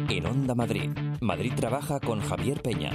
En Onda Madrid. Madrid trabaja con Javier Peña.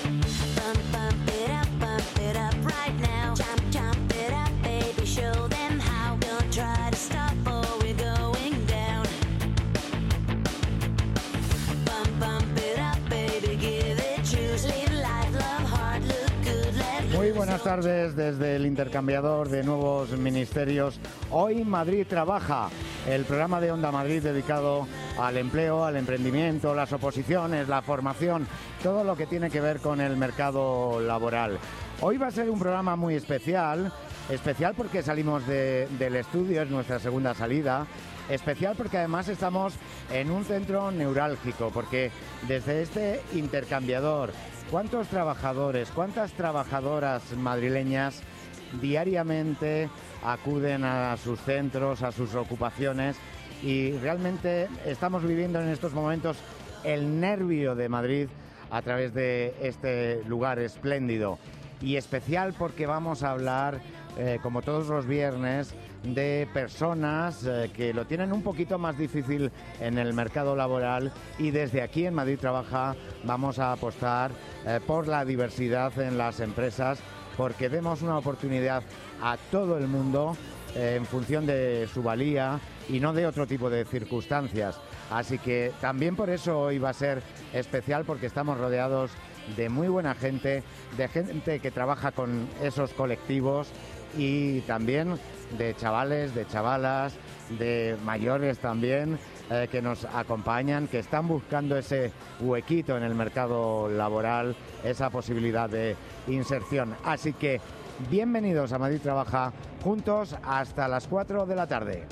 Muy buenas tardes desde el intercambiador de nuevos ministerios. Hoy Madrid trabaja, el programa de Onda Madrid dedicado al empleo, al emprendimiento, las oposiciones, la formación, todo lo que tiene que ver con el mercado laboral. Hoy va a ser un programa muy especial porque salimos del estudio, es nuestra segunda salida. Especial porque además estamos en un centro neurálgico, porque desde este intercambiador, ¿cuántos trabajadores, cuántas trabajadoras madrileñas diariamente acuden a sus centros, a sus ocupaciones? Y realmente estamos viviendo en estos momentos el nervio de Madrid a través de este lugar espléndido. Y especial porque vamos a hablar, como todos los viernes, de personas que lo tienen un poquito más difícil en el mercado laboral, y desde aquí en Madrid Trabaja vamos a apostar por la diversidad en las empresas, porque demos una oportunidad a todo el mundo en función de su valía y no de otro tipo de circunstancias. Así que también por eso hoy va a ser especial, porque estamos rodeados de muy buena gente, de gente que trabaja con esos colectivos, y también de chavales, de chavalas, de mayores también, que nos acompañan, que están buscando ese huequito en el mercado laboral, esa posibilidad de inserción. Así que bienvenidos a Madrid Trabaja, juntos hasta las 4 de la tarde.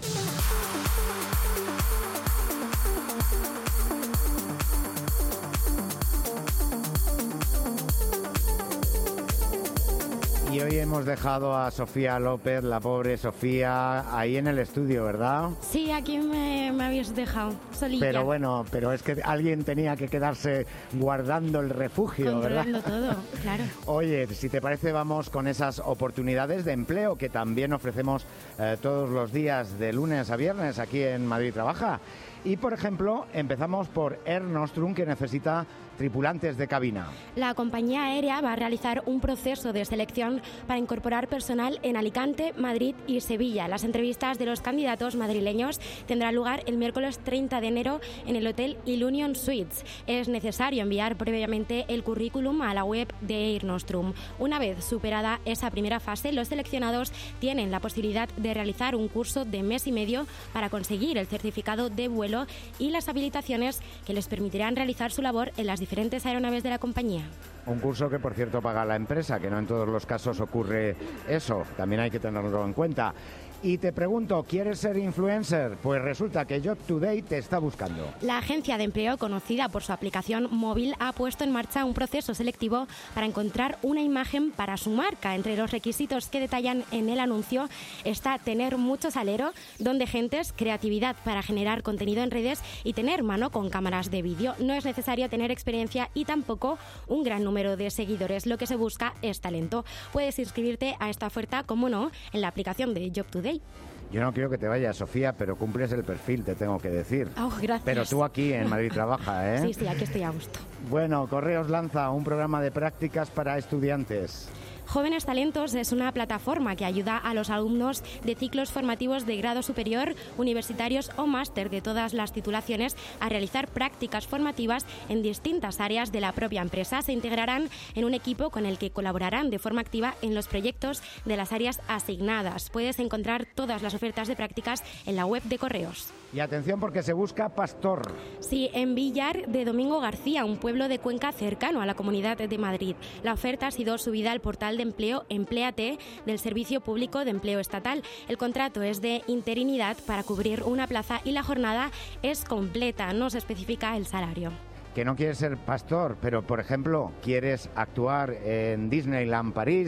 Y hoy hemos dejado a Sofía López, la pobre Sofía, ahí en el estudio, ¿verdad? Sí, aquí me habéis dejado, solilla. Pero bueno, es que alguien tenía que quedarse guardando el refugio, controlando ¿verdad? todo, claro. Oye, si te parece, vamos con esas oportunidades de empleo que también ofrecemos todos los días de lunes a viernes aquí en Madrid Trabaja. Y, por ejemplo, empezamos por Air Nostrum, que necesita tripulantes de cabina. La compañía aérea va a realizar un proceso de selección para incorporar personal en Alicante, Madrid y Sevilla. Las entrevistas de los candidatos madrileños tendrán lugar el miércoles 30 de enero en el Hotel Ilunion Suites. Es necesario enviar previamente el currículum a la web de Air Nostrum. Una vez superada esa primera fase, los seleccionados tienen la posibilidad de realizar un curso de mes y medio para conseguir el certificado de vuelo y las habilitaciones que les permitirán realizar su labor en las diferentes aeronaves de la compañía. Un curso que, por cierto, paga la empresa, que no en todos los casos ocurre eso, también hay que tenerlo en cuenta. Y te pregunto, ¿quieres ser influencer? Pues resulta que Job Today te está buscando. La agencia de empleo, conocida por su aplicación móvil, ha puesto en marcha un proceso selectivo para encontrar una imagen para su marca. Entre los requisitos que detallan en el anuncio está tener mucho salero, don de gentes, creatividad para generar contenido en redes y tener mano con cámaras de vídeo. No es necesario tener experiencia y tampoco un gran número de seguidores. Lo que se busca es talento. Puedes inscribirte a esta oferta, como no, en la aplicación de Job Today. Yo no quiero que te vayas, Sofía, pero cumples el perfil, te tengo que decir. Oh, gracias. Pero tú aquí en Madrid Trabaja, ¿eh? Sí, aquí estoy a gusto. Bueno, Correos lanza un programa de prácticas para estudiantes. Jóvenes Talentos es una plataforma que ayuda a los alumnos de ciclos formativos de grado superior, universitarios o máster de todas las titulaciones a realizar prácticas formativas en distintas áreas de la propia empresa. Se integrarán en un equipo con el que colaborarán de forma activa en los proyectos de las áreas asignadas. Puedes encontrar todas las ofertas de prácticas en la web de Correos. Y atención, porque se busca pastor. Sí, en Villar de Domingo García, un pueblo de Cuenca cercano a la Comunidad de Madrid. La oferta ha sido subida al portal de empleo Empléate del Servicio Público de Empleo Estatal. El contrato es de interinidad para cubrir una plaza y la jornada es completa. No se especifica el salario. Que no quieres ser pastor, pero por ejemplo quieres actuar en Disneyland París,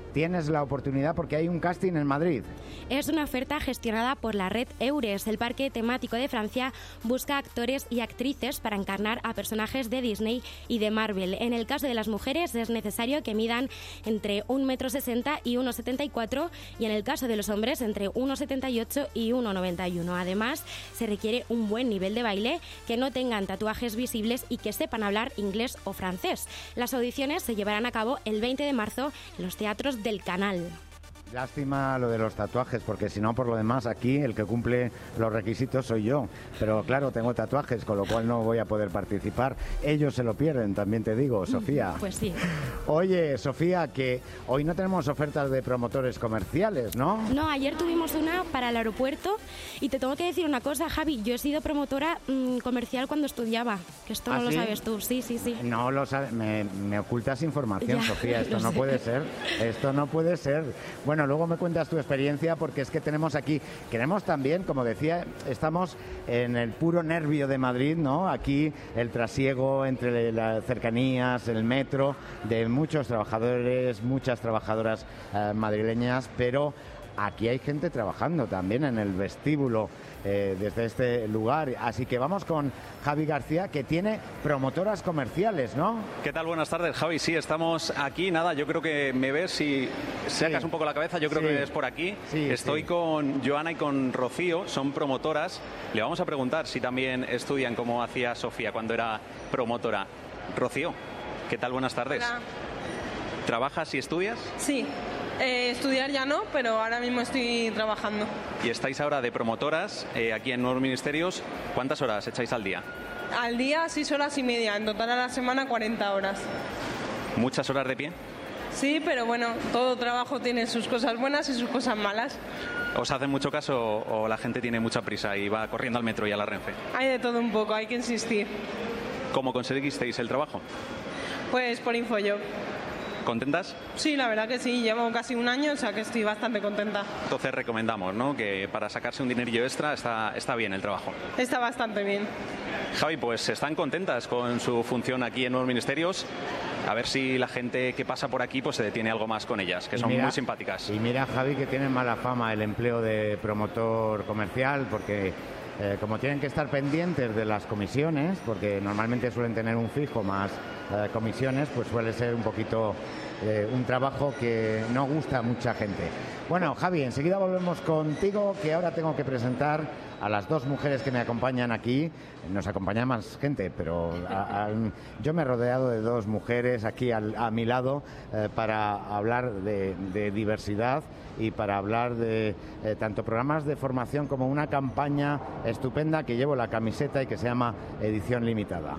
tienes la oportunidad porque hay un casting en Madrid. Es una oferta gestionada por la red Eures. El parque temático de Francia busca actores y actrices para encarnar a personajes de Disney y de Marvel. En el caso de las mujeres es necesario que midan entre 1,60 m y 1,74 m y en el caso de los hombres entre 1,78 m y 1,91 m. Además, se requiere un buen nivel de baile, que no tengan tatuajes visibles y que sepan hablar inglés o francés. Las audiciones se llevarán a cabo el 20 de marzo en los teatros del Canal. Lástima lo de los tatuajes, porque si no, por lo demás, aquí el que cumple los requisitos soy yo. Pero claro, tengo tatuajes, con lo cual no voy a poder participar. Ellos se lo pierden, también te digo, Sofía. Pues sí. Oye, Sofía, que hoy no tenemos ofertas de promotores comerciales, ¿no? No, ayer tuvimos una para el aeropuerto y te tengo que decir una cosa, Javi. Yo he sido promotora comercial cuando estudiaba, que esto no lo sabes tú. Sí. No lo sabes, me ocultas información, ya, Sofía. Esto no puede ser. Esto no puede ser. Bueno, luego me cuentas tu experiencia, porque es que tenemos también, como decía, estamos en el puro nervio de Madrid, ¿no? Aquí el trasiego entre las cercanías, el metro, de muchos trabajadores, muchas trabajadoras madrileñas, pero aquí hay gente trabajando también en el vestíbulo desde este lugar. Así que vamos con Javi García, que tiene promotoras comerciales, ¿no? ¿Qué tal? Buenas tardes, Javi. Sí, estamos aquí. Nada, yo creo que me ves, si sacas un poco la cabeza, yo creo que es por aquí. Estoy con Joana y con Rocío, son promotoras. Le vamos a preguntar si también estudian como hacía Sofía cuando era promotora. Rocío, ¿qué tal? Buenas tardes. Hola. ¿Trabajas y estudias? Sí. Estudiar ya no, pero ahora mismo estoy trabajando. Y estáis ahora de promotoras aquí en Nuevos Ministerios. ¿Cuántas horas echáis al día? Al día 6 horas y media, en total a la semana 40 horas. ¿Muchas horas de pie? Sí, pero bueno, todo trabajo tiene sus cosas buenas y sus cosas malas. ¿Os hacen mucho caso o la gente tiene mucha prisa y va corriendo al metro y a la Renfe? Hay de todo un poco, hay que insistir. ¿Cómo conseguisteis el trabajo? Pues por InfoJob. ¿Contentas? Sí, la verdad que sí, llevo casi un año, o sea que estoy bastante contenta. Entonces recomendamos, ¿no?, que para sacarse un dinerillo extra está bien el trabajo. Está bastante bien. Javi, pues están contentas con su función aquí en Nuevos Ministerios. A ver si la gente que pasa por aquí pues se detiene algo más con ellas, que son muy simpáticas. Y mira, Javi, que tiene mala fama el empleo de promotor comercial, porque como tienen que estar pendientes de las comisiones, porque normalmente suelen tener un fijo más comisiones, pues suele ser un poquito un trabajo que no gusta a mucha gente. Bueno, Javi, enseguida volvemos contigo, que ahora tengo que presentar a las dos mujeres que me acompañan aquí. Nos acompaña más gente, pero yo me he rodeado de dos mujeres aquí a mi lado para hablar de diversidad y para hablar de tanto programas de formación como una campaña estupenda que llevo la camiseta y que se llama Edición Limitada.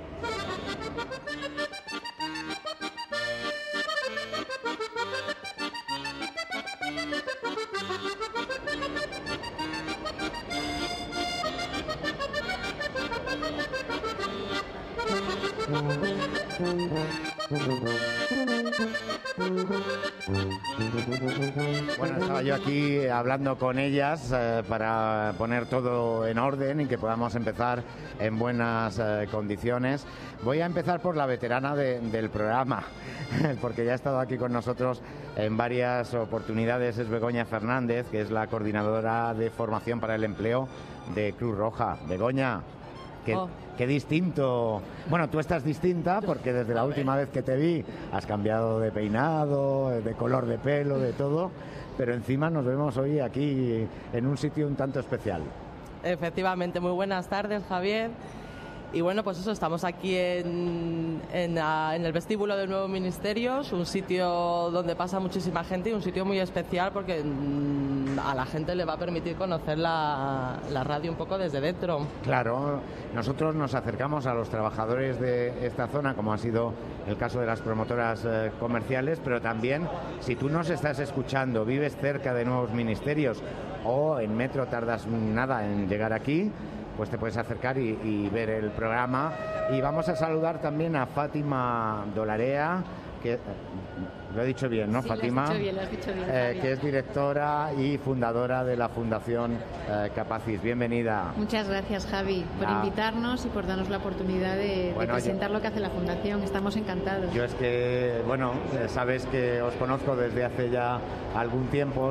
Bueno, estaba yo aquí hablando con ellas para poner todo en orden y que podamos empezar en buenas condiciones. Voy a empezar por la veterana del programa, porque ya ha estado aquí con nosotros en varias oportunidades. Es Begoña Fernández, que es la coordinadora de formación para el empleo de Cruz Roja. Begoña, qué distinto. Bueno, tú estás distinta porque desde la última vez que te vi has cambiado de peinado, de color de pelo, de todo, pero encima nos vemos hoy aquí en un sitio un tanto especial. Efectivamente, muy buenas tardes, Javier. Y bueno, pues eso, estamos aquí en el vestíbulo de Nuevos Ministerios, un sitio donde pasa muchísima gente y un sitio muy especial porque a la gente le va a permitir conocer la radio un poco desde dentro. Claro, nosotros nos acercamos a los trabajadores de esta zona, como ha sido el caso de las promotoras comerciales, pero también si tú nos estás escuchando, vives cerca de Nuevos Ministerios o en metro tardas nada en llegar aquí, pues te puedes acercar y ver el programa. Y vamos a saludar también a Fátima Dolarea, que lo he dicho bien, ¿no, sí, Fátima? Lo has dicho bien, que es directora y fundadora de la Fundación Capacis. Bienvenida. Muchas gracias, Javi, por invitarnos y por darnos la oportunidad de presentar lo que hace la Fundación. Estamos encantados. Yo es que, sabes que os conozco desde hace ya algún tiempo,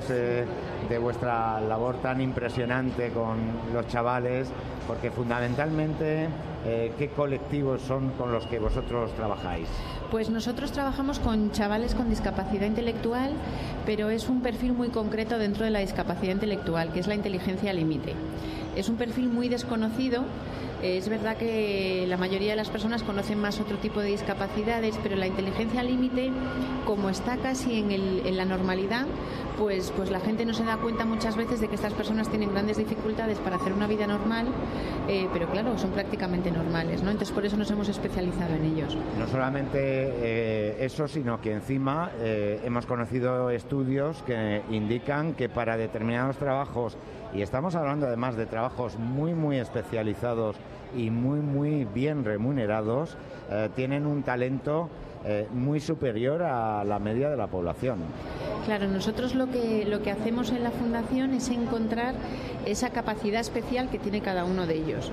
de vuestra labor tan impresionante con los chavales, porque fundamentalmente, ¿qué colectivos son con los que vosotros trabajáis? Pues nosotros trabajamos con chavales con discapacidad intelectual, pero es un perfil muy concreto dentro de la discapacidad intelectual, que es la inteligencia límite. Es un perfil muy desconocido. Es verdad que la mayoría de las personas conocen más otro tipo de discapacidades, pero la inteligencia límite, como está casi en la normalidad, pues la gente no se da cuenta muchas veces de que estas personas tienen grandes dificultades para hacer una vida normal, pero claro, son prácticamente normales, ¿no? Entonces por eso nos hemos especializado en ellos. No solamente eso, sino que encima hemos conocido estudios que indican que para determinados trabajos, y estamos hablando además de trabajos muy, muy especializados y muy, muy bien remunerados, tienen un talento muy superior a la media de la población. Claro, nosotros lo que hacemos en la Fundación es encontrar esa capacidad especial que tiene cada uno de ellos.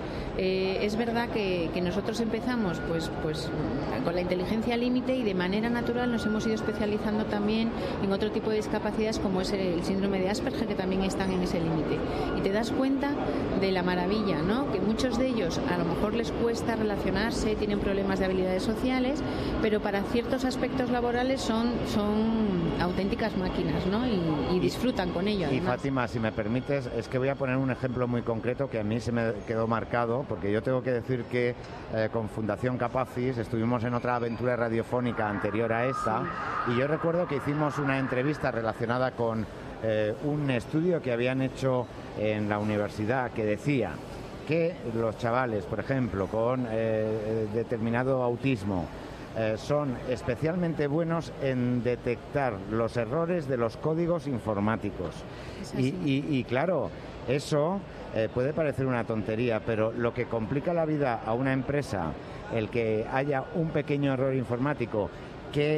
Es verdad que nosotros empezamos pues con la inteligencia límite y de manera natural nos hemos ido especializando también en otro tipo de discapacidades como es el síndrome de Asperger, que también están en ese límite. Y te das cuenta de la maravilla, ¿no? Que muchos de ellos a lo mejor les cuesta relacionarse, tienen problemas de habilidades sociales, pero para ciertos aspectos laborales son auténticas máquinas, ¿no? Y disfrutan con ello. Y Fátima, si me permites, es que voy a poner un ejemplo muy concreto que a mí se me quedó marcado, porque yo tengo que decir que con Fundación Capacis estuvimos en otra aventura radiofónica anterior a esta, y yo recuerdo que hicimos una entrevista relacionada con un estudio que habían hecho en la universidad que decía que los chavales, por ejemplo, con determinado autismo, son especialmente buenos en detectar los errores de los códigos informáticos. Y claro, eso puede parecer una tontería, pero lo que complica la vida a una empresa, el que haya un pequeño error informático que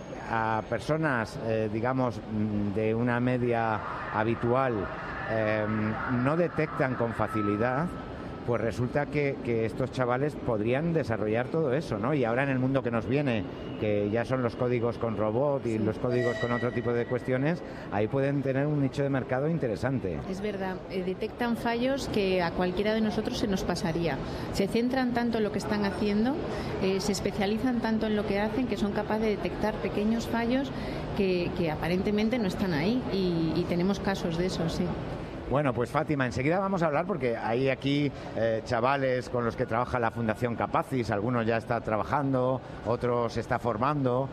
a personas, digamos, de una media habitual no detectan con facilidad, pues resulta que estos chavales podrían desarrollar todo eso, ¿no? Y ahora en el mundo que nos viene, que ya son los códigos con robot y los códigos con otro tipo de cuestiones, ahí pueden tener un nicho de mercado interesante. Es verdad, detectan fallos que a cualquiera de nosotros se nos pasaría. Se centran tanto en lo que están haciendo, se especializan tanto en lo que hacen, que son capaces de detectar pequeños fallos que aparentemente no están ahí, y tenemos casos de eso, sí. Bueno, pues Fátima, enseguida vamos a hablar porque hay aquí chavales con los que trabaja la Fundación Capacis, algunos ya está trabajando, otros se está formando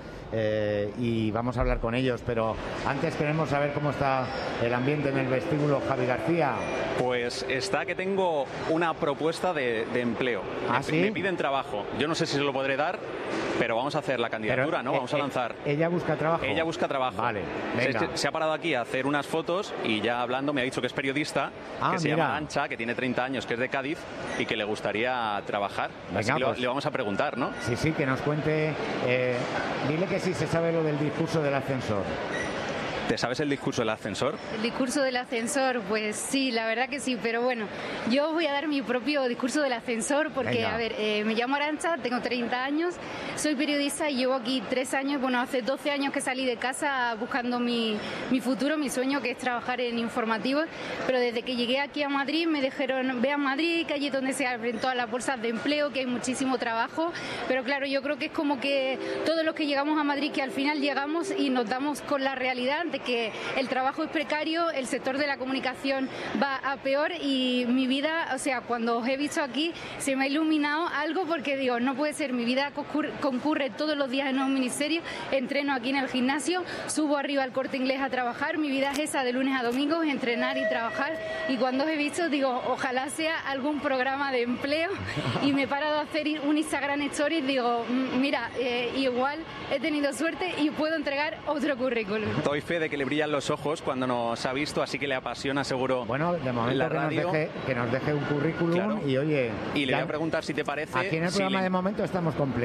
y vamos a hablar con ellos, pero antes queremos saber cómo está el ambiente en el vestíbulo. Javi García. Pues está que tengo una propuesta de empleo. ¿Ah, sí? Me piden trabajo. Yo no sé si se lo podré dar, pero vamos a hacer la candidatura, pero, ¿no? Vamos a lanzar. ¿Ella busca trabajo? Ella busca trabajo. Vale, venga. Se ha parado aquí a hacer unas fotos y ya hablando me ha dicho que es periodista, que se llama Ancha, que tiene 30 años, que es de Cádiz y que le gustaría trabajar. Venga, así que pues le vamos a preguntar, ¿no? Sí, que nos cuente. Dile que sí se sabe lo del discurso del ascensor. ¿Te sabes el discurso del ascensor? El discurso del ascensor, pues sí, la verdad que sí, pero bueno, yo voy a dar mi propio discurso del ascensor porque, venga. A ver, me llamo Arantxa, tengo 30 años, soy periodista y llevo aquí 3 años, bueno, hace 12 años que salí de casa buscando mi futuro, mi sueño, que es trabajar en informativos, pero desde que llegué aquí a Madrid me dijeron, ve a Madrid, que allí es donde se abren todas las bolsas de empleo, que hay muchísimo trabajo, pero claro, yo creo que es como que todos los que llegamos a Madrid, que al final llegamos y nos damos con la realidad de que el trabajo es precario, el sector de la comunicación va a peor y mi vida, o sea, cuando os he visto aquí se me ha iluminado algo porque digo, no puede ser, mi vida concurre todos los días en un ministerio, entreno aquí en el gimnasio, subo arriba al Corte Inglés a trabajar, mi vida es esa de lunes a domingo, entrenar y trabajar, y cuando os he visto digo, ojalá sea algún programa de empleo, y me he parado a hacer un Instagram Stories, digo, mira, igual he tenido suerte y puedo entregar otro currículum. Doy fe de que le brillan los ojos cuando nos ha visto, así que le apasiona seguro. Bueno, de momento la radio, que nos deje un currículum, claro. Y oye... Y le voy a preguntar si te parece... Aquí en el programa de momento estamos completos,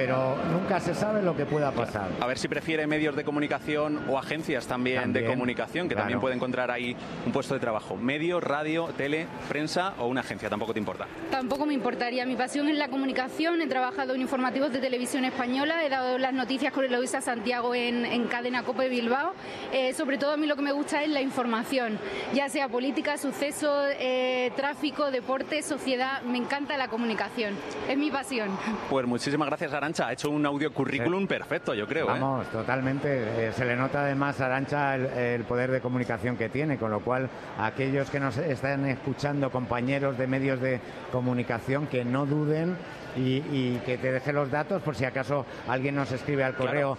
pero nunca se sabe lo que pueda pasar. A ver si prefiere medios de comunicación o agencias también de comunicación, que también puede encontrar ahí un puesto de trabajo. Medio, radio, tele, prensa o una agencia, tampoco te importa. Tampoco me importaría. Mi pasión es la comunicación. He trabajado en informativos de televisión española, he dado las noticias con Eloisa Santiago en Cadena COPE Bilbao. Sobre todo a mí lo que me gusta es la información, ya sea política, sucesos, tráfico, deporte, sociedad. Me encanta la comunicación, es mi pasión. Pues muchísimas gracias, Arantxa. Ha hecho un audio currículum perfecto, yo creo. Vamos, totalmente. Se le nota además a Arantxa el poder de comunicación que tiene, con lo cual aquellos que nos están escuchando, compañeros de medios de comunicación, que no duden y que te deje los datos por si acaso alguien nos escribe al correo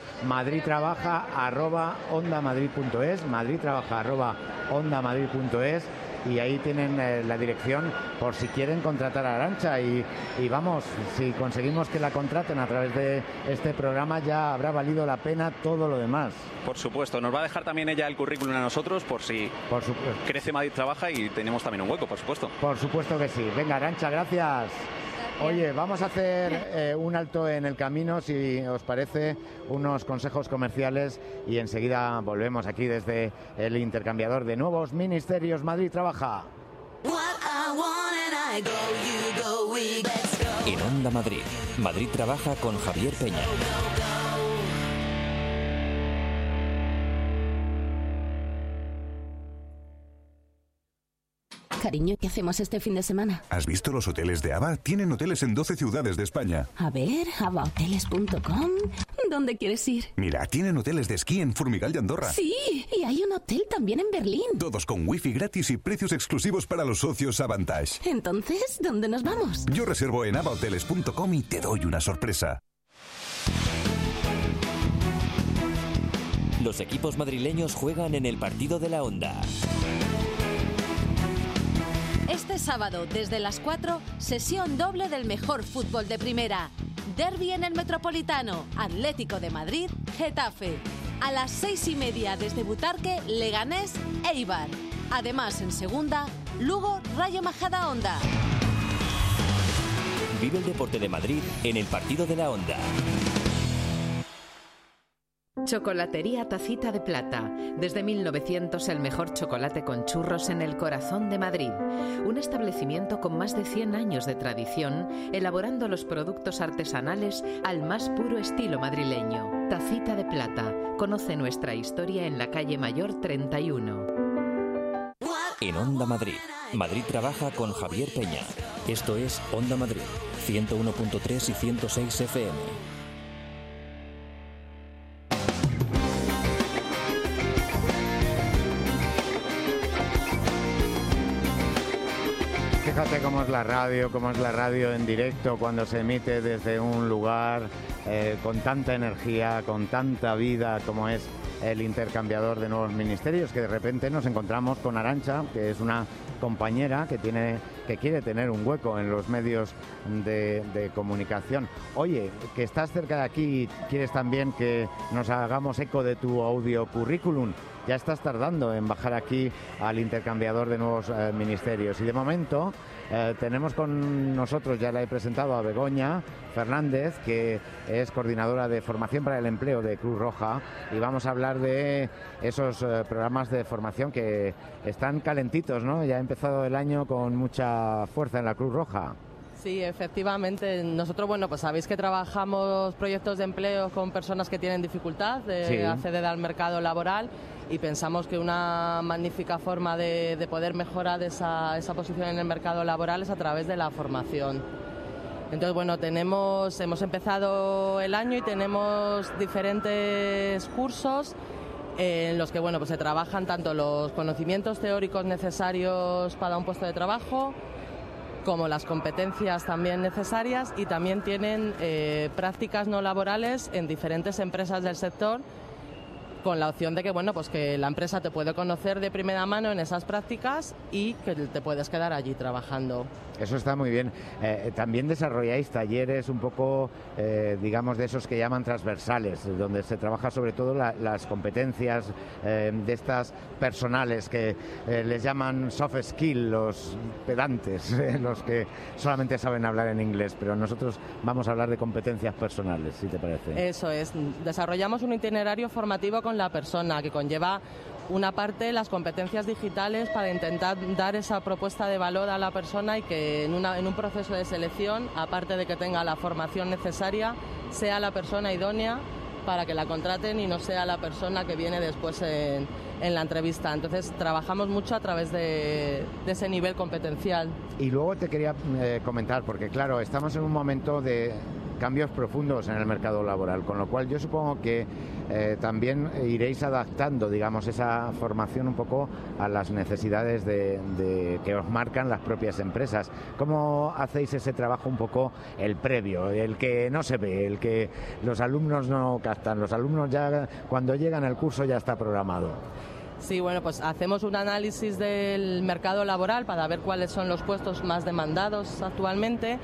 madridtrabaja@ondamadrid.es, madridtrabaja@ondamadrid.es, y ahí tienen la dirección por si quieren contratar a Arantxa y vamos, si conseguimos que la contraten a través de este programa ya habrá valido la pena todo lo demás. Por supuesto, nos va a dejar también ella el currículum a nosotros por si crece Madrid Trabaja y tenemos también un hueco, por supuesto. Por supuesto que sí. Venga, Arantxa, gracias. Oye, vamos a hacer un alto en el camino, si os parece, unos consejos comerciales y enseguida volvemos aquí desde el intercambiador de nuevos ministerios. Madrid Trabaja. En Onda Madrid, Madrid Trabaja con Javier Peña. Cariño, ¿qué hacemos este fin de semana? ¿Has visto los hoteles de AVA? Tienen hoteles en 12 ciudades de España. A ver, avahoteles.com. ¿Dónde quieres ir? Mira, tienen hoteles de esquí en Formigal y Andorra. Sí, y hay un hotel también en Berlín. Todos con wifi gratis y precios exclusivos para los socios Avantage. Entonces, ¿dónde nos vamos? Yo reservo en avahoteles.com y te doy una sorpresa. Los equipos madrileños juegan en el partido de la Onda. Este sábado, desde las 4, sesión doble del mejor fútbol de primera. Derbi en el Metropolitano, Atlético de Madrid, Getafe. A las 6:30 desde Butarque, Leganés, Eibar. Además, en segunda, Lugo, Rayo Majadahonda. Vive el deporte de Madrid en el partido de la Onda. Chocolatería Tacita de Plata. Desde 1900 el mejor chocolate con churros en el corazón de Madrid. Un establecimiento con más de 100 años de tradición, elaborando los productos artesanales al más puro estilo madrileño. Tacita de Plata. Conoce nuestra historia en la calle Mayor 31. En Onda Madrid, Madrid Trabaja con Javier Peña. Esto es Onda Madrid, 101.3 y 106 FM. Fíjate cómo es la radio en directo cuando se emite desde un lugar con tanta energía, con tanta vida como es el intercambiador de nuevos ministerios, que de repente nos encontramos con Arantxa, que es una compañera que quiere tener un hueco en los medios de comunicación. Oye, que estás cerca de aquí y quieres también que nos hagamos eco de tu audio currículum. Ya estás tardando en bajar aquí al intercambiador de nuevos ministerios. Y de momento tenemos con nosotros, ya la he presentado, a Begoña Fernández, que es coordinadora de formación para el empleo de Cruz Roja. Y vamos a hablar de esos programas de formación que están calentitos, ¿no? Ya ha empezado el año con mucha fuerza en la Cruz Roja. Sí, efectivamente. Nosotros, pues sabéis que trabajamos proyectos de empleo con personas que tienen dificultad de acceder al mercado laboral y pensamos que una magnífica forma de poder mejorar esa posición en el mercado laboral es a través de la formación. Entonces, hemos empezado el año y tenemos diferentes cursos en los que se trabajan tanto los conocimientos teóricos necesarios para un puesto de trabajo como las competencias también necesarias, y también tienen prácticas no laborales en diferentes empresas del sector con la opción de que, bueno, pues que la empresa te puede conocer de primera mano en esas prácticas y que te puedes quedar allí trabajando. Eso está muy bien. También desarrolláis talleres un poco, digamos, de esos que llaman transversales, donde se trabaja sobre todo las competencias de estas personales que les llaman soft skill, los pedantes, los que solamente saben hablar en inglés, pero nosotros vamos a hablar de competencias personales, si te parece. Eso es. Desarrollamos un itinerario formativo con la persona que conlleva una parte las competencias digitales para intentar dar esa propuesta de valor a la persona y que en un proceso de selección, aparte de que tenga la formación necesaria, sea la persona idónea para que la contraten y no sea la persona que viene después en la entrevista. Entonces trabajamos mucho a través de ese nivel competencial. Y luego te quería comentar, porque claro, estamos en un momento de cambios profundos en el mercado laboral, con lo cual yo supongo que también iréis adaptando, digamos, esa formación un poco a las necesidades que os marcan las propias empresas. ¿Cómo hacéis ese trabajo un poco el previo, el que no se ve, el que los alumnos no captan? Los alumnos ya cuando llegan al curso ya está programado. Sí, bueno, pues hacemos un análisis del mercado laboral para ver cuáles son los puestos más demandados actualmente.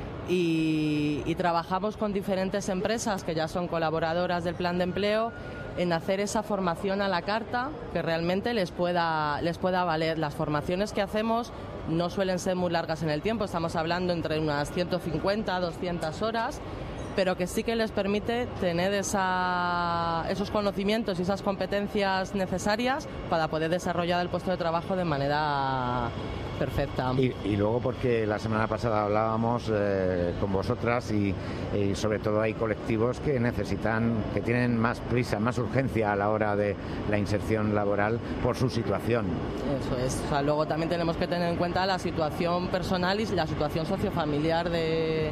Y trabajamos con diferentes empresas que ya son colaboradoras del plan de empleo en hacer esa formación a la carta que realmente les pueda valer. Las formaciones que hacemos no suelen ser muy largas en el tiempo, estamos hablando entre unas 150 a 200 horas, pero que sí que les permite tener esos conocimientos y esas competencias necesarias para poder desarrollar el puesto de trabajo de manera perfecta. Y luego porque la semana pasada hablábamos con vosotras y sobre todo hay colectivos que que tienen más prisa, más urgencia a la hora de la inserción laboral por su situación. Eso es. O sea, luego también tenemos que tener en cuenta la situación personal y la situación sociofamiliar del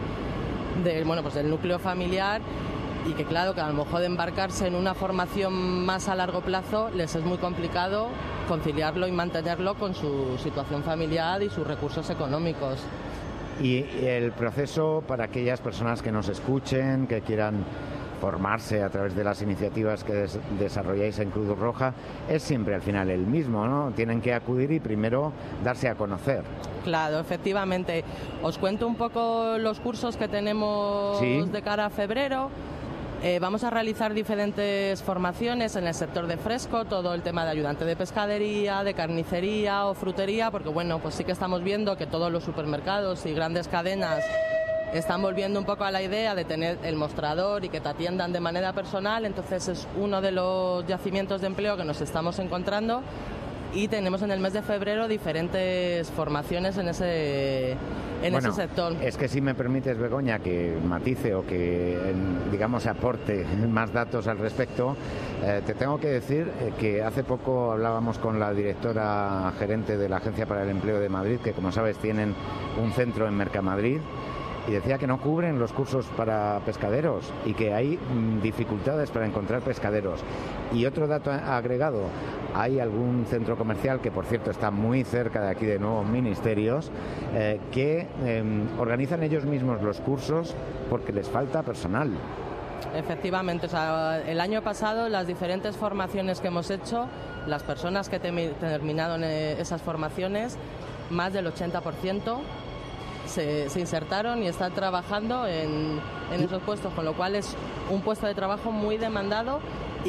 núcleo familiar, y que claro, que a lo mejor de embarcarse en una formación más a largo plazo les es muy complicado conciliarlo y mantenerlo con su situación familiar y sus recursos económicos. Y el proceso para aquellas personas que nos escuchen, que quieran formarse a través de las iniciativas que desarrolláis en Cruz Roja, es siempre al final el mismo, ¿no? Tienen que acudir y primero darse a conocer. Claro, efectivamente. Os cuento un poco los cursos que tenemos de cara a febrero. Vamos a realizar diferentes formaciones en el sector de fresco, todo el tema de ayudante de pescadería, de carnicería o frutería, porque bueno, pues sí que estamos viendo que todos los supermercados y grandes cadenas están volviendo un poco a la idea de tener el mostrador y que te atiendan de manera personal. Entonces es uno de los yacimientos de empleo que nos estamos encontrando, y tenemos en el mes de febrero diferentes formaciones en ese sector. Es que si me permites, Begoña, que matice o que, digamos, aporte más datos al respecto, te tengo que decir que hace poco hablábamos con la directora gerente de la Agencia para el Empleo de Madrid, que como sabes tienen un centro en Mercamadrid, y decía que no cubren los cursos para pescaderos y que hay dificultades para encontrar pescaderos. Y otro dato agregado, hay algún centro comercial, que por cierto está muy cerca de aquí de Nuevos Ministerios, que organizan ellos mismos los cursos porque les falta personal. Efectivamente, o sea, el año pasado las diferentes formaciones que hemos hecho, las personas que terminaron esas formaciones, más del 80% se insertaron y están trabajando en esos puestos, con lo cual es un puesto de trabajo muy demandado y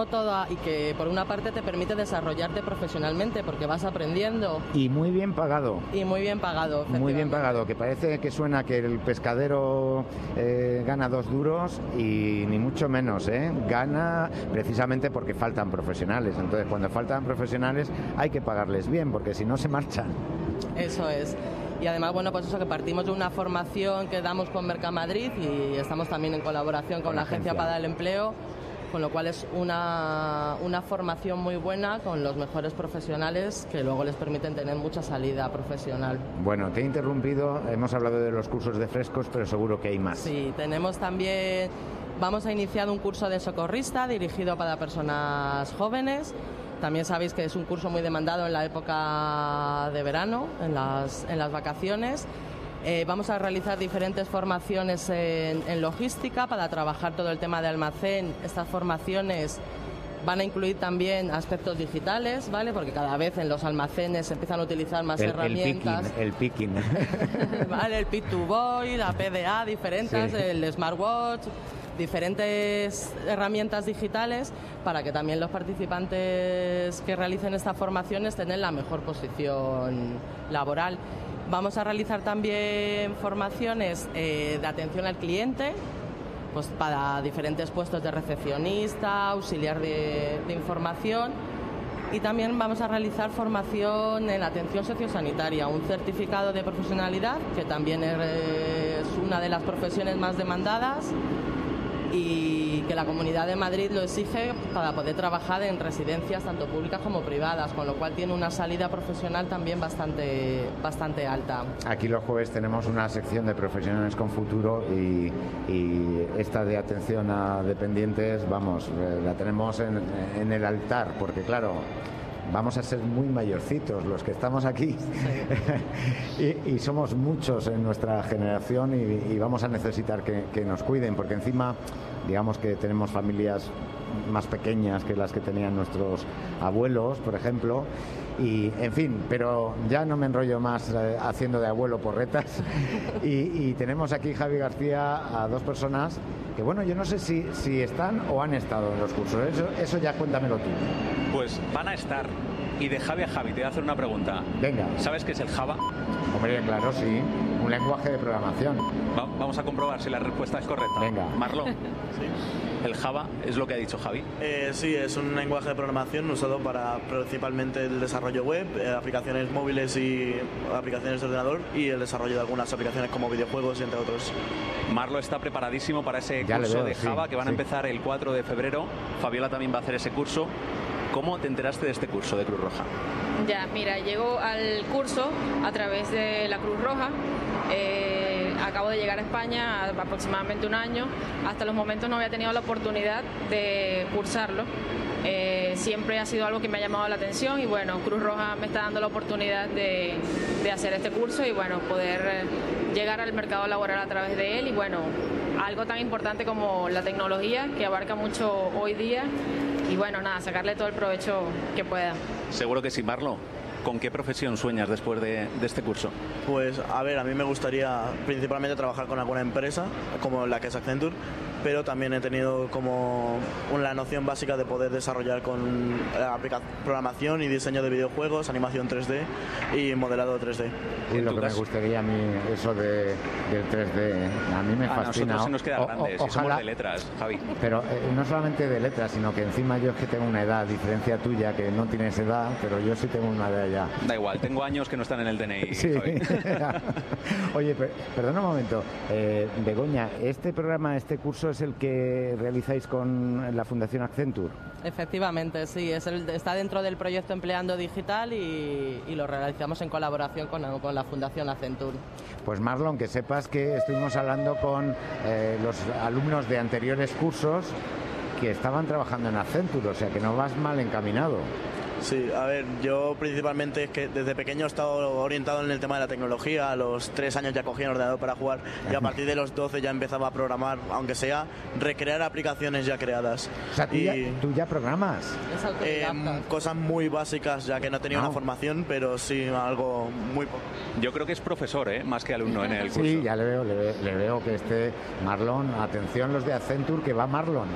que por una parte te permite desarrollarte profesionalmente porque vas aprendiendo. Y muy bien pagado. Y muy bien pagado. Muy bien pagado, que parece que suena que el pescadero gana 2 duros y ni mucho menos, gana precisamente porque faltan profesionales. Entonces cuando faltan profesionales hay que pagarles bien porque si no se marchan. Eso es. Y además, bueno, pues eso, que partimos de una formación que damos con Mercamadrid y estamos también en colaboración con la Agencia para el Empleo, con lo cual es una formación muy buena con los mejores profesionales que luego les permiten tener mucha salida profesional. Bueno, te he interrumpido, hemos hablado de los cursos de frescos, pero seguro que hay más. Sí, tenemos también, vamos a iniciar un curso de socorrista dirigido para personas jóvenes. También sabéis que es un curso muy demandado en la época de verano, en las vacaciones. Vamos a realizar diferentes formaciones en logística para trabajar todo el tema de almacén. Estas formaciones Van a incluir también aspectos digitales, ¿vale? Porque cada vez en los almacenes se empiezan a utilizar más herramientas. El picking. Vale, el pick to boy, la PDA, diferentes, sí. El smartwatch, diferentes herramientas digitales para que también los participantes que realicen estas formaciones tengan la mejor posición laboral. Vamos a realizar también formaciones de atención al cliente, pues para diferentes puestos de recepcionista, auxiliar de información, y también vamos a realizar formación en atención sociosanitaria, un certificado de profesionalidad que también es una de las profesiones más demandadas y que la Comunidad de Madrid lo exige para poder trabajar en residencias tanto públicas como privadas, con lo cual tiene una salida profesional también bastante alta. Aquí los jueves tenemos una sección de profesionales con futuro y esta de atención a dependientes, vamos, la tenemos en el altar, porque claro, vamos a ser muy mayorcitos los que estamos aquí. Sí. y somos muchos en nuestra generación y vamos a necesitar que nos cuiden, porque encima digamos que tenemos familias más pequeñas que las que tenían nuestros abuelos, por ejemplo, y en fin, pero ya no me enrollo más haciendo de abuelo porretas. y tenemos aquí, Javi García, a dos personas que, bueno, yo no sé si están o han estado en los cursos. Eso ya cuéntamelo tú. Pues van a estar. Y de Javi a Javi, te voy a hacer una pregunta. Venga. ¿Sabes qué es el Java? Hombre, claro, sí. Un lenguaje de programación. Vamos a comprobar si la respuesta es correcta. Venga. Marlon. Sí. ¿El Java es lo que ha dicho Javi? Sí, es un lenguaje de programación usado para principalmente el desarrollo web, aplicaciones móviles y aplicaciones de ordenador, y el desarrollo de algunas aplicaciones como videojuegos, entre otros. Marlo está preparadísimo para ese curso de Java que van a empezar el 4 de febrero. Fabiola también va a hacer ese curso. ¿Cómo te enteraste de este curso de Cruz Roja? Ya, mira, llego al curso a través de la Cruz Roja. Acabo de llegar a España aproximadamente un año. Hasta los momentos no había tenido la oportunidad de cursarlo. Siempre ha sido algo que me ha llamado la atención y bueno, Cruz Roja me está dando la oportunidad de hacer este curso y bueno, poder llegar al mercado laboral a través de él y bueno, algo tan importante como la tecnología que abarca mucho hoy día y bueno, nada, sacarle todo el provecho que pueda. Seguro que sí, Marlo. ¿Con qué profesión sueñas después de este curso? Pues, a ver, a mí me gustaría principalmente trabajar con alguna empresa, como la que es Accenture, pero también he tenido como una noción básica de poder desarrollar con programación y diseño de videojuegos, animación 3D y modelado 3D. Y lo que me gustaría a mí, eso del 3D, a mí me fascina. A nosotros se nos queda grande, si somos de letras, Javi. Pero no solamente de letras, sino que encima yo es que tengo una edad, a diferencia tuya, que no tienes edad, pero yo sí tengo una edad ya. Da igual, tengo años que no están en el DNI. Sí. Oye, perdona un momento. Begoña, ¿este programa, este curso es el que realizáis con la Fundación Accenture? Efectivamente, sí. Está dentro del proyecto Empleando Digital y lo realizamos en colaboración con la Fundación Accenture. Pues Marlon, que sepas que estuvimos hablando con los alumnos de anteriores cursos que estaban trabajando en Accenture, o sea que no vas mal encaminado. Sí, a ver, yo principalmente es que desde pequeño he estado orientado en el tema de la tecnología. A los 3 años ya cogía el ordenador para jugar y a partir de los 12 ya empezaba a programar, aunque sea recrear aplicaciones ya creadas. O sea, ¿tú ya programas? Cosas muy básicas, ya que no tenía una formación, pero sí algo muy poco. Yo creo que es profesor, más que alumno en el curso. Sí, ya le veo que Marlon, atención los de Accenture, que va Marlon.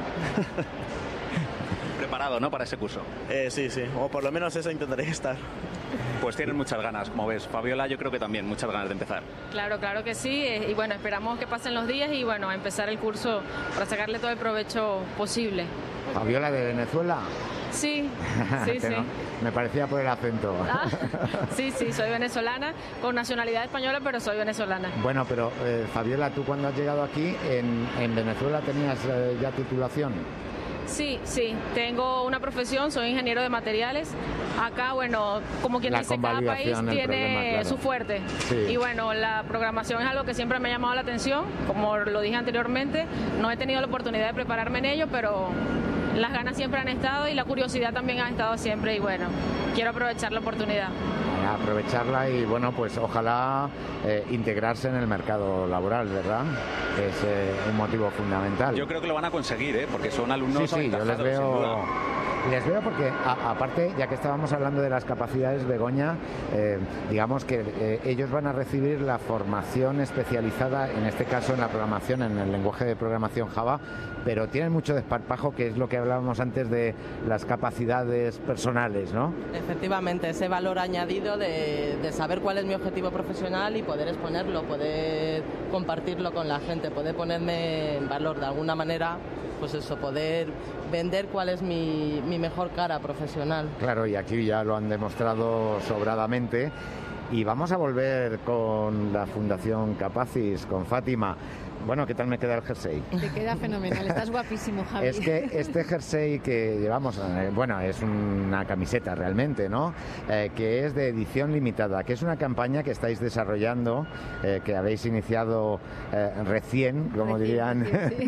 Preparado, ¿no?, para ese curso. Sí, o por lo menos eso intentaré estar. Pues tienes muchas ganas, como ves. Fabiola, yo creo que también, muchas ganas de empezar. Claro que sí, y bueno, esperamos que pasen los días y bueno, a empezar el curso para sacarle todo el provecho posible. ¿Fabiola de Venezuela? Sí. No, me parecía por el acento. Sí, soy venezolana, con nacionalidad española, pero soy venezolana. Bueno, pero Fabiola, tú cuando has llegado aquí, ¿en Venezuela tenías ya titulación? Sí, tengo una profesión, soy ingeniero de materiales. Acá, bueno, como quien dice, cada país tiene su fuerte. Sí. Y bueno, la programación es algo que siempre me ha llamado la atención. Como lo dije anteriormente, no he tenido la oportunidad de prepararme en ello, pero las ganas siempre han estado y la curiosidad también ha estado siempre. Y bueno, quiero aprovechar la oportunidad. Aprovecharla y bueno, pues ojalá integrarse en el mercado laboral, ¿verdad? Es un motivo fundamental. Yo creo que lo van a conseguir, porque son alumnos sí, yo les veo Les veo porque, aparte, ya que estábamos hablando de las capacidades, Begoña, digamos que ellos van a recibir la formación especializada, en este caso en la programación, en el lenguaje de programación Java, pero tienen mucho desparpajo, que es lo que hablábamos antes de las capacidades personales, ¿no? Efectivamente, ese valor añadido de saber cuál es mi objetivo profesional y poder exponerlo, poder compartirlo con la gente, poder ponerme en valor de alguna manera, pues eso, poder vender cuál es mi mejor cara profesional. Claro, y aquí ya lo han demostrado sobradamente. Y vamos a volver con la Fundación Capacis, con Fátima. Bueno, ¿qué tal me queda el jersey? Te queda fenomenal, estás guapísimo, Javi. Es que este jersey que llevamos, bueno, es una camiseta realmente, ¿no? Que es de edición limitada, que es una campaña que estáis desarrollando, que habéis iniciado recién, como dirían sí.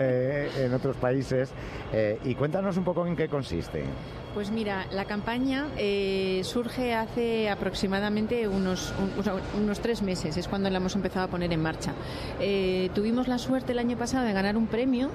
En otros países. Y cuéntanos un poco en qué consiste. Pues mira, la campaña surge hace aproximadamente unos 3 meses, es cuando la hemos empezado a poner en marcha. Tuvimos la suerte el año pasado de ganar un premio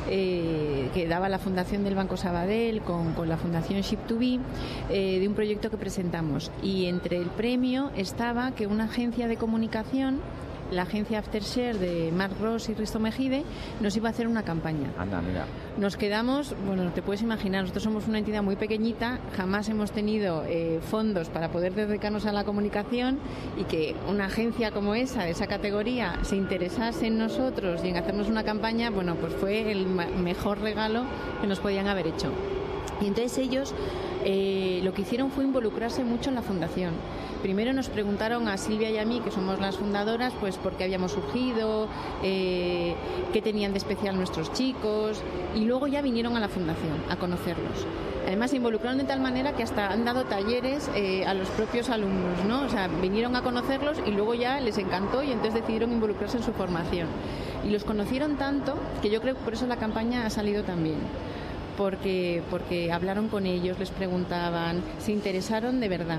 que daba la Fundación del Banco Sabadell con la Fundación Ship2B de un proyecto que presentamos. Y entre el premio estaba que una agencia de comunicación, la agencia Aftershare de Marc Ross y Risto Mejide, nos iba a hacer una campaña. Anda, mira. Nos quedamos, bueno, te puedes imaginar, nosotros somos una entidad muy pequeñita, jamás hemos tenido fondos para poder dedicarnos a la comunicación, y que una agencia como esa, de esa categoría, se interesase en nosotros y en hacernos una campaña, bueno, pues fue el mejor regalo que nos podían haber hecho. Y entonces ellos lo que hicieron fue involucrarse mucho en la fundación. Primero nos preguntaron a Silvia y a mí, que somos las fundadoras, pues por qué habíamos surgido, qué tenían de especial nuestros chicos, y luego ya vinieron a la fundación a conocerlos. Además se involucraron de tal manera que hasta han dado talleres a los propios alumnos, ¿no? O sea, vinieron a conocerlos y luego ya les encantó y entonces decidieron involucrarse en su formación. Y los conocieron tanto que yo creo que por eso la campaña ha salido tan bien. Porque hablaron con ellos, les preguntaban, se interesaron de verdad.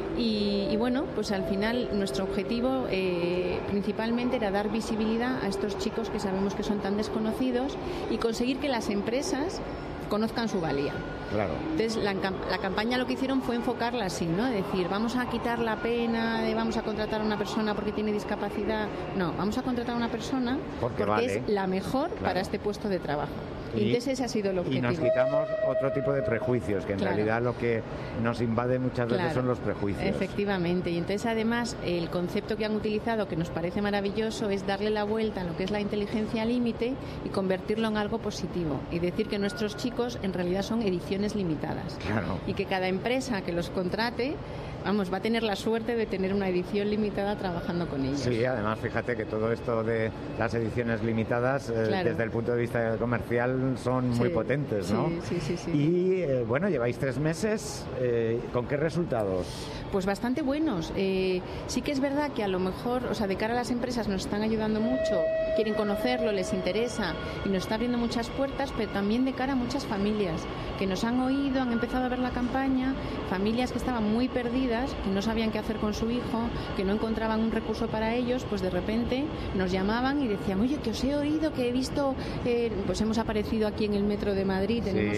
Y bueno, pues al final nuestro objetivo principalmente era dar visibilidad a estos chicos que sabemos que son tan desconocidos y conseguir que las empresas conozcan su valía. Claro. Entonces la campaña lo que hicieron fue enfocarla así, ¿no? Es decir, vamos a quitar la pena de vamos a contratar a una persona porque tiene discapacidad. No, vamos a contratar a una persona porque vale. Es la mejor para este puesto de trabajo. Y entonces ese ha sido el objetivo. Y nos quitamos otro tipo de prejuicios, que en realidad lo que nos invade muchas veces son los prejuicios. Efectivamente. Y entonces además el concepto que han utilizado, que nos parece maravilloso, es darle la vuelta a lo que es la inteligencia límite y convertirlo en algo positivo. Y decir que nuestros chicos en realidad son ediciones limitadas. Claro. Y que cada empresa que los contrate, vamos, va a tener la suerte de tener una edición limitada trabajando con ellos. Sí, además fíjate que todo esto de las ediciones limitadas desde el punto de vista comercial son muy potentes, ¿no? Sí. Y bueno, lleváis 3 meses, ¿con qué resultados? Pues bastante buenos. Sí que es verdad que a lo mejor, o sea, de cara a las empresas nos están ayudando mucho, quieren conocerlo, les interesa y nos está abriendo muchas puertas, pero también de cara a muchas familias que nos han oído, han empezado a ver la campaña, familias que estaban muy perdidas, que no sabían qué hacer con su hijo, que no encontraban un recurso para ellos, pues de repente nos llamaban y decían, oye, que os he oído, que he visto, pues hemos aparecido aquí en el Metro de Madrid, tenemos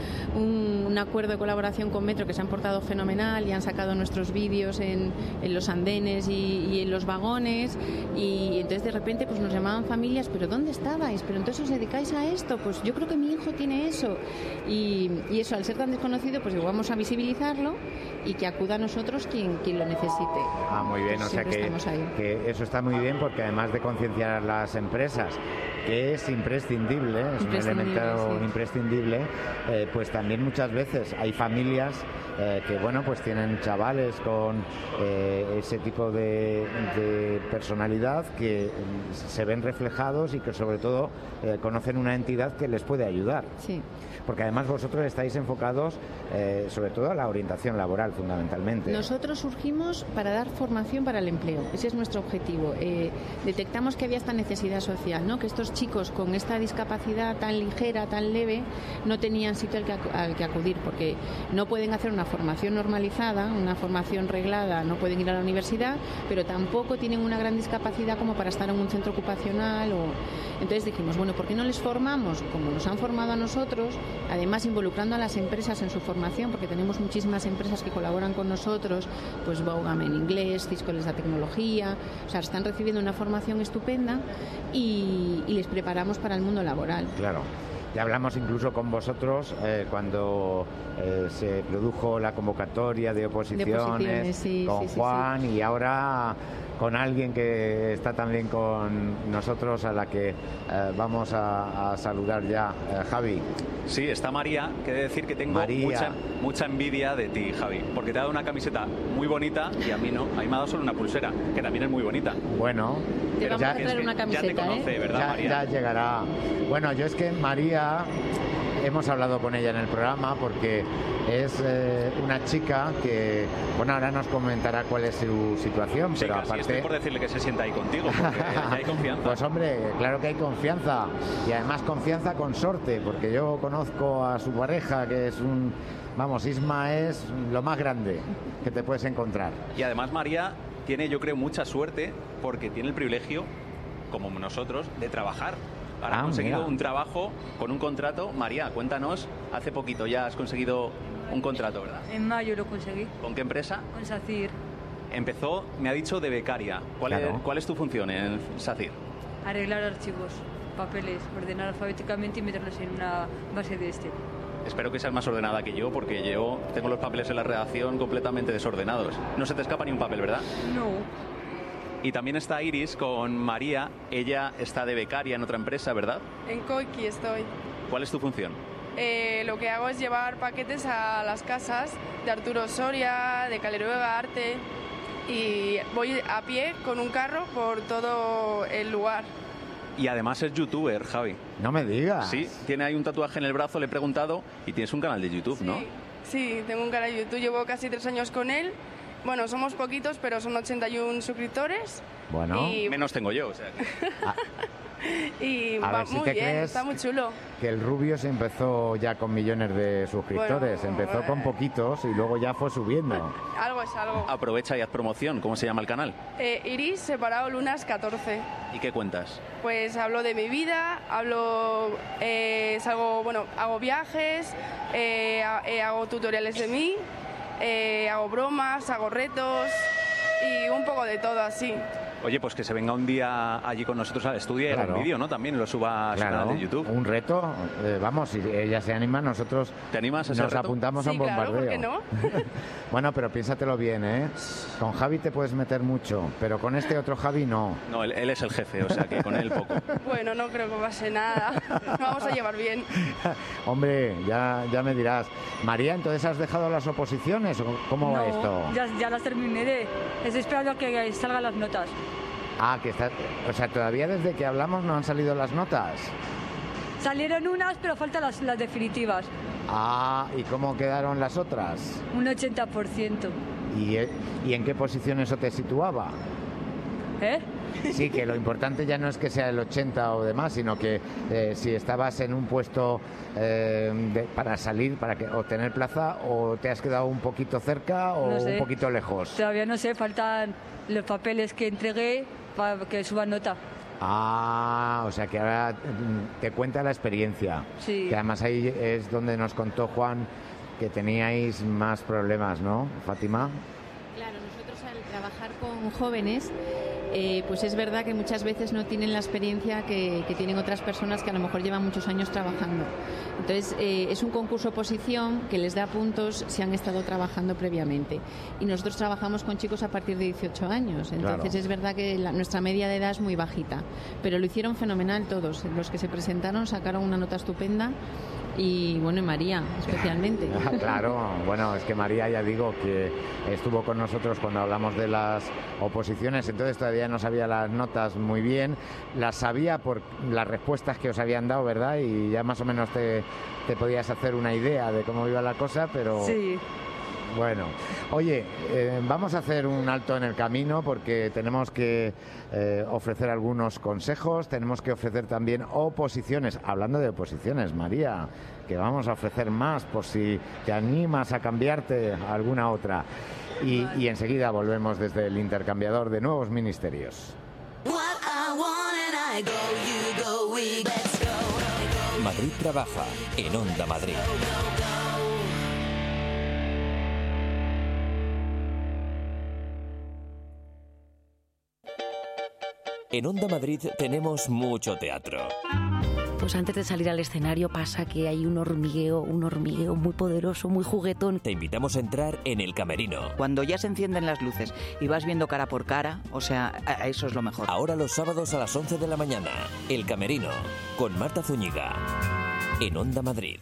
un acuerdo de colaboración con Metro que se han portado fenomenal y han sacado nuestros vídeos en los andenes y en los vagones, y entonces de repente pues nos llamaban familias, pero ¿dónde estabais? Pero entonces os dedicáis a esto, pues yo creo que mi hijo tiene eso, y eso, al ser tan desconocido, pues vamos a visibilizarlo y que acuda a nosotros quien lo necesite. Muy bien, o sea que eso está muy bien, porque además de concienciar a las empresas, que es imprescindible, es un elemento imprescindible, pues también muchas veces hay familias que bueno, pues tienen chavales con ese tipo de personalidad que se ven reflejados y que sobre todo conocen una entidad que les puede ayudar. Sí. Porque además vosotros estáis enfocados sobre todo a la orientación laboral, fundamentalmente. Nosotros surgimos para dar formación para el empleo. Ese es nuestro objetivo. Detectamos que había esta necesidad social, ¿no? Que estos chicos con esta discapacidad tan ligera, tan leve, no tenían sitio al que acudir, porque no pueden hacer una formación normalizada, una formación reglada, no pueden ir a la universidad, pero tampoco tienen una gran discapacidad como para estar en un centro ocupacional. Entonces dijimos, bueno, ¿por qué no les formamos como nos han formado a nosotros? Además, involucrando a las empresas en su formación, porque tenemos muchísimas empresas que colaboran con nosotros, pues Bogam en inglés, Cisco les da tecnología, o sea, están recibiendo una formación estupenda y les preparamos para el mundo laboral. Claro. Ya hablamos incluso con vosotros cuando se produjo la convocatoria de oposiciones sí, con Juan y ahora con alguien que está también con nosotros, a la que vamos a saludar ya. Javi. Sí, está María, que he de decir que tengo mucha envidia de ti, Javi, porque te ha dado una camiseta muy bonita y a mí no, a mí me ha dado solo una pulsera, que también es muy bonita. Bueno, te vamos a traer una camiseta, ya te conoce, ¿verdad, María? Ya llegará. Bueno, yo es que María, hemos hablado con ella en el programa porque es una chica que, bueno, ahora nos comentará cuál es su situación, sí, pero aparte... estoy por decirle que se sienta ahí contigo, porque ya hay confianza. Pues hombre, claro que hay confianza, y además confianza con sorte, porque yo conozco a su pareja, que es Isma es lo más grande que te puedes encontrar. Y además María tiene, yo creo, mucha suerte, porque tiene el privilegio, como nosotros, de trabajar. Ahora ha conseguido un trabajo con un contrato. María, cuéntanos, hace poquito ya has conseguido un contrato, ¿verdad? En mayo lo conseguí. ¿Con qué empresa? Con SACIR. Empezó, me ha dicho, de becaria. ¿Cuál es tu función en SACIR? Arreglar archivos, papeles, ordenar alfabéticamente y meterlos en una base de Excel. Espero que seas más ordenada que yo, porque yo tengo los papeles en la redacción completamente desordenados. No se te escapa ni un papel, ¿verdad? No. Y también está Iris con María. Ella está de becaria en otra empresa, ¿verdad? En Coiqui estoy. ¿Cuál es tu función? Lo que hago es llevar paquetes a las casas de Arturo Soria, de Calero Arte, y voy a pie con un carro por todo el lugar. Y además es youtuber, Javi. No me digas. Sí, tiene ahí un tatuaje en el brazo, le he preguntado, y tienes un canal de YouTube, sí, ¿no? Sí, tengo un canal de YouTube, llevo casi 3 años con él. Bueno, somos poquitos, pero son 81 suscriptores. Bueno. Y... menos tengo yo, o sea que... Y va muy bien, está muy chulo. Que el Rubio se empezó ya con millones de suscriptores, empezó con poquitos y luego ya fue subiendo. Algo es algo. Aprovecha y haz promoción, ¿cómo se llama el canal? Iris separado Lunas 14. ¿Y qué cuentas? Pues hablo de mi vida, hago viajes, hago tutoriales de mí, hago bromas, hago retos y un poco de todo así. Oye, pues que se venga un día allí con nosotros al estudio y haga un vídeo, ¿no? También lo suba a su canal de YouTube. Un reto, vamos, si ella se anima, nosotros ¿te animas a ese nos reto? Apuntamos a un bombardeo. Claro, ¿por qué no? Bueno, pero piénsatelo bien, ¿eh? Con Javi te puedes meter mucho, pero con este otro Javi no. No, él es el jefe, o sea que con él poco. Bueno, no creo que pase nada. Nos vamos a llevar bien. Hombre, ya me dirás. María, ¿entonces has dejado las oposiciones o cómo va esto? Ya las terminé. Estoy esperando a que salgan las notas. Ah, que está, o sea, todavía desde que hablamos no han salido las notas. Salieron unas, pero faltan las definitivas. Ah, ¿y cómo quedaron las otras? Un 80%. ¿Y en qué posición eso te situaba? Sí, que lo importante ya no es que sea el 80 o demás, sino que si estabas en un puesto para salir, para obtener plaza, o te has quedado un poquito cerca o un poquito lejos. Todavía no sé, faltan los papeles que entregué para que suban nota. Ah, o sea que ahora te cuenta la experiencia. Sí. Que además ahí es donde nos contó Juan que teníais más problemas, ¿no, Fátima? Claro, nosotros al trabajar con jóvenes, pues es verdad que muchas veces no tienen la experiencia que tienen otras personas que a lo mejor llevan muchos años trabajando. Entonces, es un concurso oposición que les da puntos si han estado trabajando previamente. Y nosotros trabajamos con chicos a partir de 18 años. Entonces, claro, es verdad que nuestra media de edad es muy bajita. Pero lo hicieron fenomenal todos. Los que se presentaron sacaron una nota estupenda. Y bueno, y María especialmente. Claro, bueno, es que María, ya digo, que estuvo con nosotros cuando hablamos de las oposiciones, entonces todavía no sabía las notas muy bien, las sabía por las respuestas que os habían dado, ¿verdad? Y ya más o menos te podías hacer una idea de cómo iba la cosa, pero... Sí. Bueno, oye, vamos a hacer un alto en el camino porque tenemos que ofrecer algunos consejos, tenemos que ofrecer también oposiciones. Hablando de oposiciones, María, que vamos a ofrecer más por si te animas a cambiarte a alguna otra. Y enseguida volvemos desde el intercambiador de nuevos ministerios. Madrid trabaja en Onda Madrid. En Onda Madrid tenemos mucho teatro. Pues antes de salir al escenario pasa que hay un hormigueo muy poderoso, muy juguetón. Te invitamos a entrar en el camerino. Cuando ya se encienden las luces y vas viendo cara por cara, o sea, eso es lo mejor. Ahora los sábados a las 11 de la mañana, el camerino, con Marta Zúñiga, en Onda Madrid.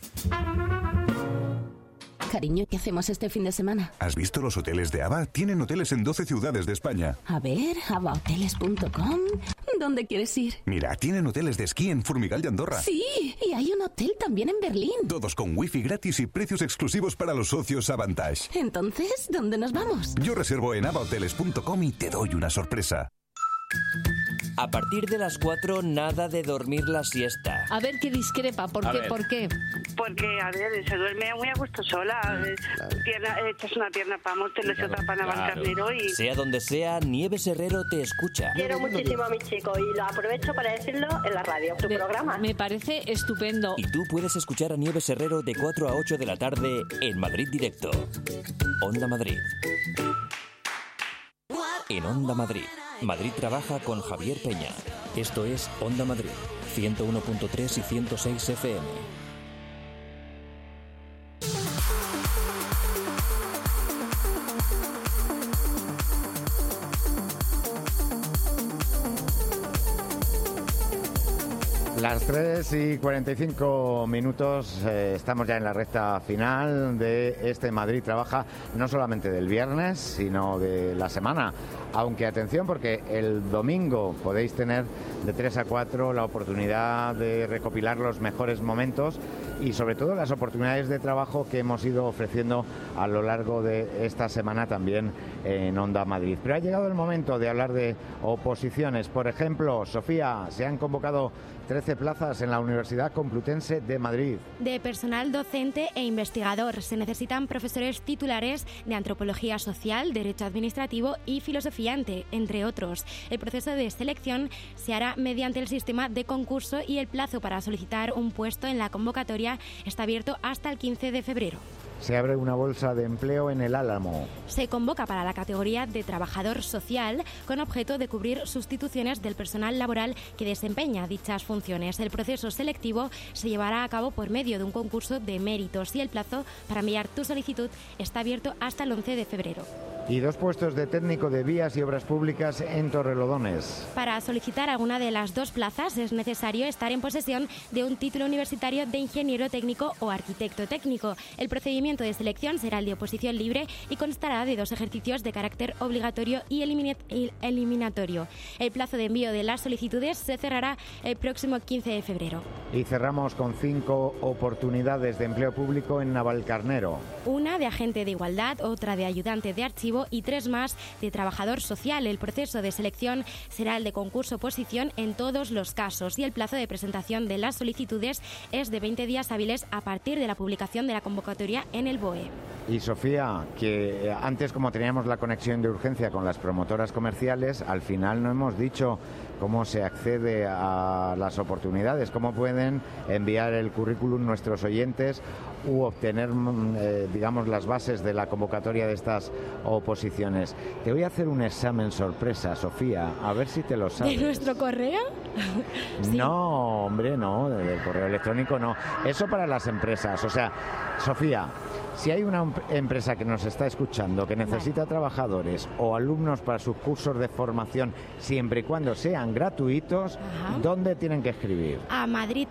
Cariño, ¿qué hacemos este fin de semana? ¿Has visto los hoteles de ABA? Tienen hoteles en 12 ciudades de España. A ver, abahoteles.com. ¿Dónde quieres ir? Mira, tienen hoteles de esquí en Formigal y Andorra. Sí, y hay un hotel también en Berlín. Todos con wifi gratis y precios exclusivos para los socios Avantage. Entonces, ¿dónde nos vamos? Yo reservo en abahoteles.com y te doy una sorpresa. A partir de las 4, nada de dormir la siesta. A ver qué discrepa, ¿por qué? Porque, a ver, se duerme muy a gusto sola. Echas una pierna para Móstoles y otra para Navalcarnero y... Sea donde sea, Nieves Herrero te escucha. Quiero muchísimo a mi chico y lo aprovecho para decirlo en la radio, tu programa. Me parece estupendo. Y tú puedes escuchar a Nieves Herrero de 4 a 8 de la tarde en Madrid Directo. Onda Madrid. En Onda Madrid. Madrid trabaja con Javier Peña. Esto es Onda Madrid, 101.3 y 106 FM. Las 3:45, estamos ya en la recta final de este Madrid Trabaja, no solamente del viernes, sino de la semana. Aunque atención, porque el domingo podéis tener de 3 a 4 la oportunidad de recopilar los mejores momentos y sobre todo las oportunidades de trabajo que hemos ido ofreciendo a lo largo de esta semana también en Onda Madrid. Pero ha llegado el momento de hablar de oposiciones. Por ejemplo, Sofía, se han convocado 13 plazas en la Universidad Complutense de Madrid. De personal docente e investigador. Se necesitan profesores titulares de Antropología Social, Derecho Administrativo y Filosofía, entre otros. El proceso de selección se hará mediante el sistema de concurso y el plazo para solicitar un puesto en la convocatoria está abierto hasta el 15 de febrero. Se abre una bolsa de empleo en el Álamo. Se convoca para la categoría de trabajador social con objeto de cubrir sustituciones del personal laboral que desempeña dichas funciones. El proceso selectivo se llevará a cabo por medio de un concurso de méritos y el plazo para enviar tu solicitud está abierto hasta el 11 de febrero. Y 2 puestos de técnico de vías y obras públicas en Torrelodones. Para solicitar alguna de las 2 plazas es necesario estar en posesión de un título universitario de ingeniero técnico o arquitecto técnico. El procedimiento de selección será el de oposición libre y constará de 2 ejercicios de carácter obligatorio y eliminatorio. El plazo de envío de las solicitudes se cerrará el próximo 15 de febrero. Y cerramos con 5 oportunidades de empleo público en Navalcarnero. Una de agente de igualdad, otra de ayudante de archivo y 3 más de trabajador social. El proceso de selección será el de concurso-oposición en todos los casos y el plazo de presentación de las solicitudes es de 20 días hábiles a partir de la publicación de la convocatoria en el BOE. Y Sofía, que antes como teníamos la conexión de urgencia con las promotoras comerciales, al final no hemos dicho cómo se accede a las oportunidades, cómo pueden enviar el currículum nuestros oyentes u obtener, digamos, las bases de la convocatoria de estas oposiciones. Te voy a hacer un examen sorpresa, Sofía, a ver si te lo sabes. ¿De nuestro correo? Sí. No, hombre, no, del correo electrónico no. Eso para las empresas. O sea, Sofía, si hay una empresa que nos está escuchando que necesita trabajadores o alumnos para sus cursos de formación, siempre y cuando sean gratuitos, ¿dónde tienen que escribir? A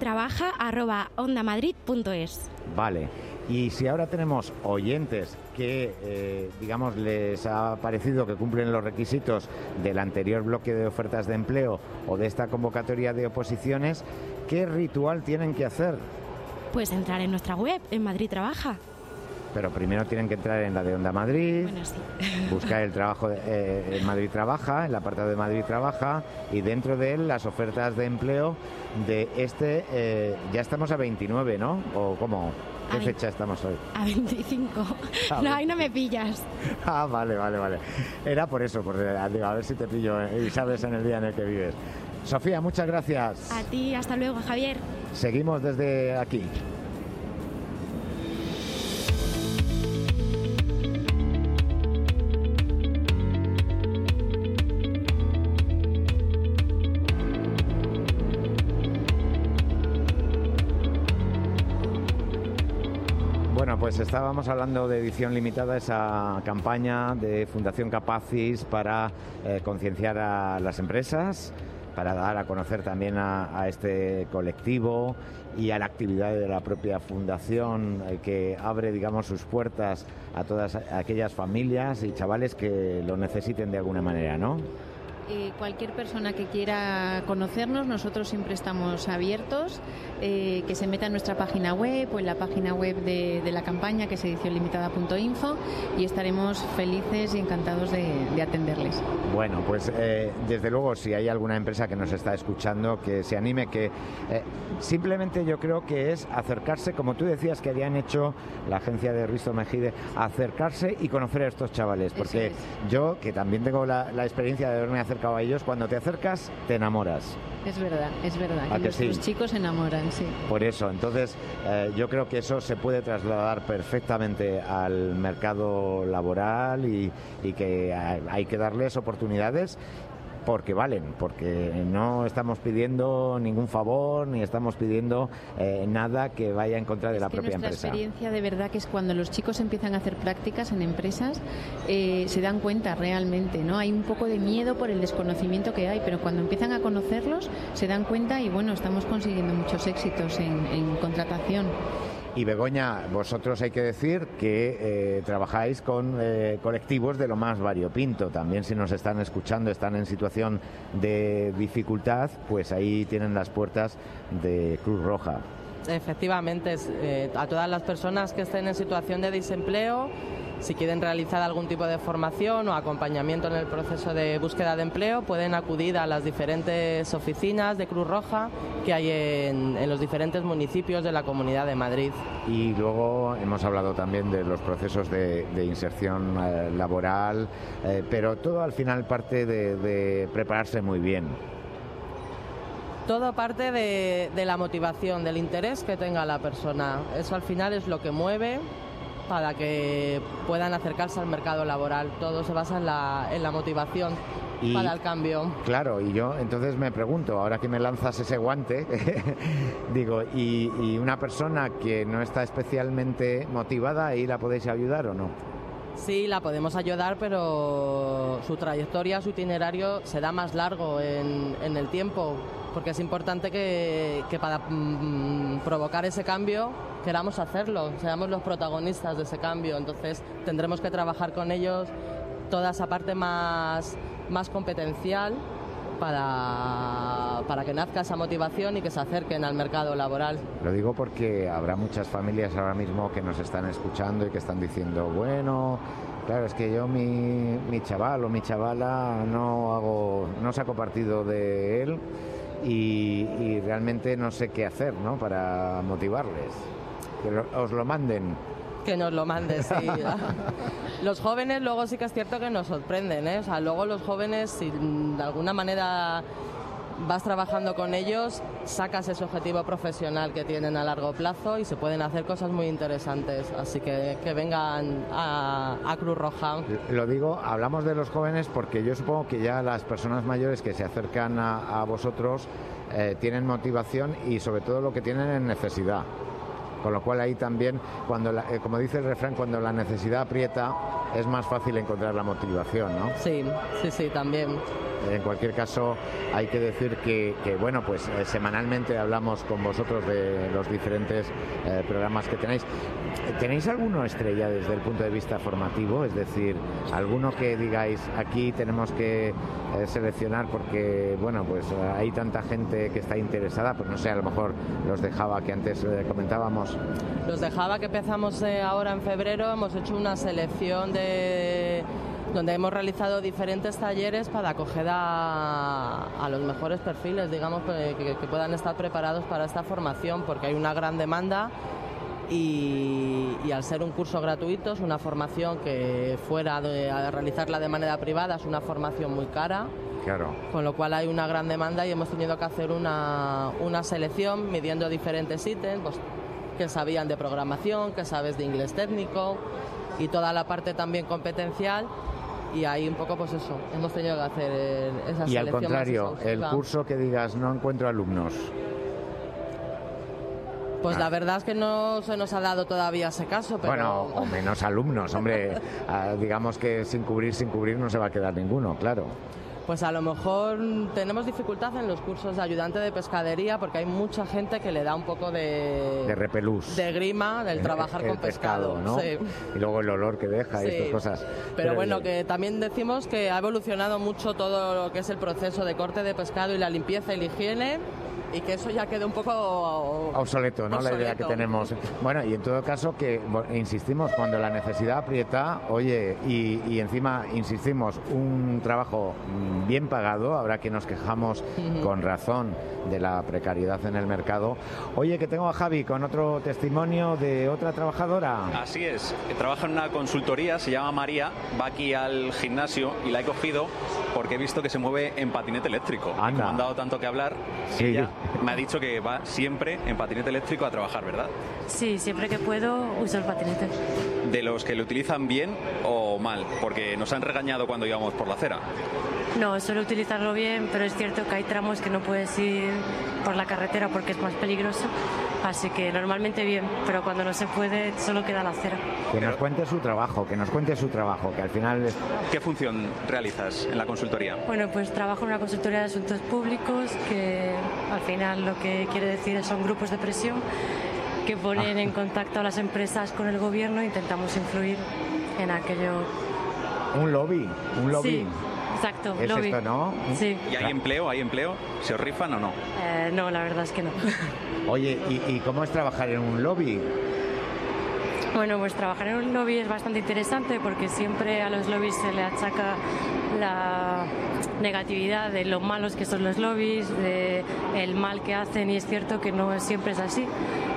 madridtrabaja@ondamadrid.es. Vale. Y si ahora tenemos oyentes que, digamos, les ha parecido que cumplen los requisitos del anterior bloque de ofertas de empleo o de esta convocatoria de oposiciones, ¿qué ritual tienen que hacer? Pues entrar en nuestra web, en Madrid Trabaja. pero primero tienen que entrar en la de Onda Madrid, buscar el trabajo en Madrid Trabaja, el apartado de Madrid Trabaja, y dentro de él las ofertas de empleo de ya estamos a 29, ¿no? ¿O cómo? ¿Qué fecha estamos hoy? A 25. No, ahí no me pillas. Vale. Era por eso, digo, a ver si te pillo y sabes en el día en el que vives. Sofía, muchas gracias. A ti, hasta luego, Javier. Seguimos desde aquí. Bueno, pues estábamos hablando de edición limitada, esa campaña de Fundación Capacis para concienciar a las empresas, para dar a conocer también a este colectivo y a la actividad de la propia fundación que abre, digamos, sus puertas a todas aquellas familias y chavales que lo necesiten de alguna manera, ¿no? Cualquier persona que quiera conocernos, nosotros siempre estamos abiertos, que se meta en nuestra página web o en la página web de la campaña, que es edicionlimitada.info, y estaremos felices y encantados de atenderles. Bueno, pues desde luego, si hay alguna empresa que nos está escuchando, que se anime, que simplemente yo creo que es acercarse, como tú decías que habían hecho la agencia de Risto Mejide, acercarse y conocer a estos chavales, porque yo, que también tengo la experiencia de haberme acercado a ellos, cuando te acercas te enamoras. Es verdad, que los chicos se enamoran, sí. Por eso, entonces yo creo que eso se puede trasladar perfectamente al mercado laboral y que hay que darles oportunidades porque valen, porque no estamos pidiendo ningún favor ni estamos pidiendo nada que vaya en contra de la propia empresa. Nuestra experiencia de verdad que es cuando los chicos empiezan a hacer prácticas en empresas se dan cuenta realmente, ¿no? Hay un poco de miedo por el desconocimiento que hay, pero cuando empiezan a conocerlos se dan cuenta y bueno, estamos consiguiendo muchos éxitos en contratación. Y Begoña, vosotros hay que decir que trabajáis con colectivos de lo más variopinto. También si nos están escuchando, están en situación de dificultad, pues ahí tienen las puertas de Cruz Roja. Efectivamente, a todas las personas que estén en situación de desempleo, si quieren realizar algún tipo de formación o acompañamiento en el proceso de búsqueda de empleo, pueden acudir a las diferentes oficinas de Cruz Roja que hay en los diferentes municipios de la Comunidad de Madrid. Y luego hemos hablado también de los procesos de inserción laboral, pero todo al final parte de prepararse muy bien. Todo parte de la motivación, del interés que tenga la persona. Eso al final es lo que mueve para que puedan acercarse al mercado laboral. Todo se basa en la motivación para el cambio. Claro, y yo entonces me pregunto, ahora que me lanzas ese guante, digo, ¿y una persona que no está especialmente motivada, ahí la podéis ayudar o no? Sí, la podemos ayudar, pero su trayectoria, su itinerario será más largo en el tiempo, porque es importante que para provocar ese cambio queramos hacerlo, seamos los protagonistas de ese cambio. Entonces tendremos que trabajar con ellos toda esa parte más competencial para que nazca esa motivación y que se acerquen al mercado laboral. Lo digo porque habrá muchas familias ahora mismo que nos están escuchando y que están diciendo, bueno, claro, es que yo mi chaval o mi chavala no saco partido de él y realmente no sé qué hacer, ¿no?, para motivarles. Que os lo manden. Que nos lo manden, sí. Los jóvenes luego sí que es cierto que nos sorprenden, ¿eh? O sea, luego los jóvenes, si de alguna manera vas trabajando con ellos, sacas ese objetivo profesional que tienen a largo plazo y se pueden hacer cosas muy interesantes. Así que vengan a Cruz Roja. Lo digo, hablamos de los jóvenes porque yo supongo que ya las personas mayores que se acercan a vosotros tienen motivación y sobre todo lo que tienen es necesidad. Con lo cual ahí también, como dice el refrán, cuando la necesidad aprieta, es más fácil encontrar la motivación, ¿no? Sí, también. En cualquier caso, hay que decir que bueno, pues semanalmente hablamos con vosotros de los diferentes programas que tenéis. ¿Tenéis alguno estrella desde el punto de vista formativo? Es decir, alguno que digáis, aquí tenemos que seleccionar porque, bueno, pues hay tanta gente que está interesada, pues no sé, a lo mejor los de Java que antes comentábamos. Los de Java que empezamos ahora en febrero, hemos hecho una selección donde hemos realizado diferentes talleres para acoger a los mejores perfiles, digamos, que puedan estar preparados para esta formación, porque hay una gran demanda y al ser un curso gratuito, es una formación que a realizarla de manera privada es una formación muy cara. Claro. Con lo cual hay una gran demanda y hemos tenido que hacer una selección midiendo diferentes ítems, pues, que sabían de programación, que sabes de inglés técnico y toda la parte también competencial. Y ahí un poco, pues eso, hemos tenido que hacer esa selección. Y al contrario, el curso que digas, no encuentro alumnos. Pues la verdad es que no se nos ha dado todavía ese caso, pero... Bueno, o menos alumnos, hombre. Digamos que sin cubrir no se va a quedar ninguno, claro. Pues a lo mejor tenemos dificultad en los cursos de ayudante de pescadería porque hay mucha gente que le da un poco de repelús, de grima del trabajar con pescado, ¿no? Sí. Y luego el olor que deja y estas cosas. Pero bueno, que también decimos que ha evolucionado mucho todo lo que es el proceso de corte de pescado y la limpieza y la higiene, y que eso ya quedó un poco obsoleto, ¿no? La idea que tenemos. Bueno, y en todo caso que insistimos, cuando la necesidad aprieta, oye, y encima insistimos, un trabajo bien pagado, ahora que nos quejamos con razón de la precariedad en el mercado. Oye, que tengo a Javi con otro testimonio de otra trabajadora. Así es, trabaja en una consultoría, se llama María, va aquí al gimnasio y la he cogido porque he visto que se mueve en patinete eléctrico. Anda. Y como han dado tanto que hablar, sí. Ella me ha dicho que va siempre en patinete eléctrico a trabajar, ¿verdad? Sí, siempre que puedo uso el patinete. ¿De los que lo utilizan bien o mal? Porque nos han regañado cuando íbamos por la acera. No, suelo utilizarlo bien, pero es cierto que hay tramos que no puedes ir por la carretera porque es más peligroso. Así que normalmente bien, pero cuando no se puede solo queda la acera. Que nos cuente su trabajo, que al final... ¿Qué función realizas en la consultoría? Bueno, pues trabajo en una consultoría de asuntos públicos que al final lo que quiere decir son grupos de presión que ponen en contacto a las empresas con el gobierno e intentamos influir en aquello. Un lobby. Sí. Exacto, ¿Es lobby. esto, no? Sí. ¿Y hay empleo? ¿Se os rifan o no? No, la verdad es que no. Oye, ¿y cómo es trabajar en un lobby? Bueno, pues trabajar en un lobby es bastante interesante porque siempre a los lobbies se le achaca la negatividad de lo malos que son los lobbies, de el mal que hacen, y es cierto que no siempre es así,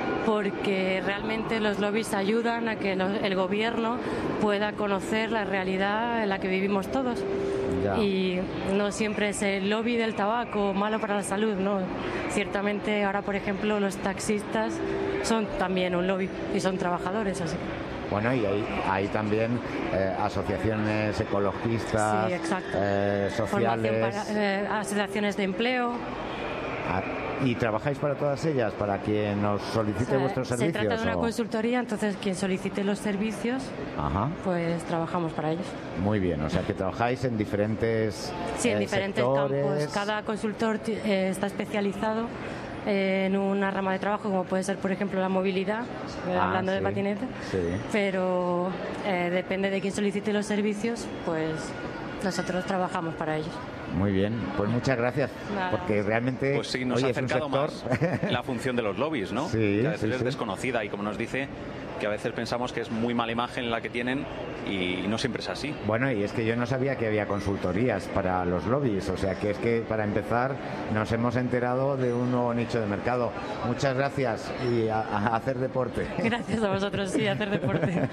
porque realmente los lobbies ayudan a que el gobierno pueda conocer la realidad en la que vivimos todos. Ya. Y no siempre es el lobby del tabaco malo para la salud, no. Ciertamente ahora, por ejemplo, los taxistas son también un lobby y son trabajadores, así. Bueno, y hay también asociaciones ecologistas, sí, exacto. Sociales, asociaciones de empleo. ¿Y trabajáis para todas ellas, para quien nos solicite vuestros servicios? Se trata de una consultoría, entonces quien solicite los servicios, pues trabajamos para ellos. Muy bien, o sea que trabajáis en diferentes en diferentes sectores. Campos. Cada consultor está especializado en una rama de trabajo, como puede ser, por ejemplo, la movilidad, hablando de patinete, pero depende de quién solicite los servicios, pues nosotros trabajamos para ellos. Muy bien, pues muchas gracias. Nada. Porque realmente pues sí, nos ha acercado más la función de los lobbies, ¿no? Sí, que a veces es desconocida, y como nos dice, que a veces pensamos que es muy mala imagen la que tienen y no siempre es así. Bueno, y es que yo no sabía que había consultorías para los lobbies, o sea que es que para empezar nos hemos enterado de un nuevo nicho de mercado. Muchas gracias y a hacer deporte. Gracias a vosotros, sí, a hacer deporte.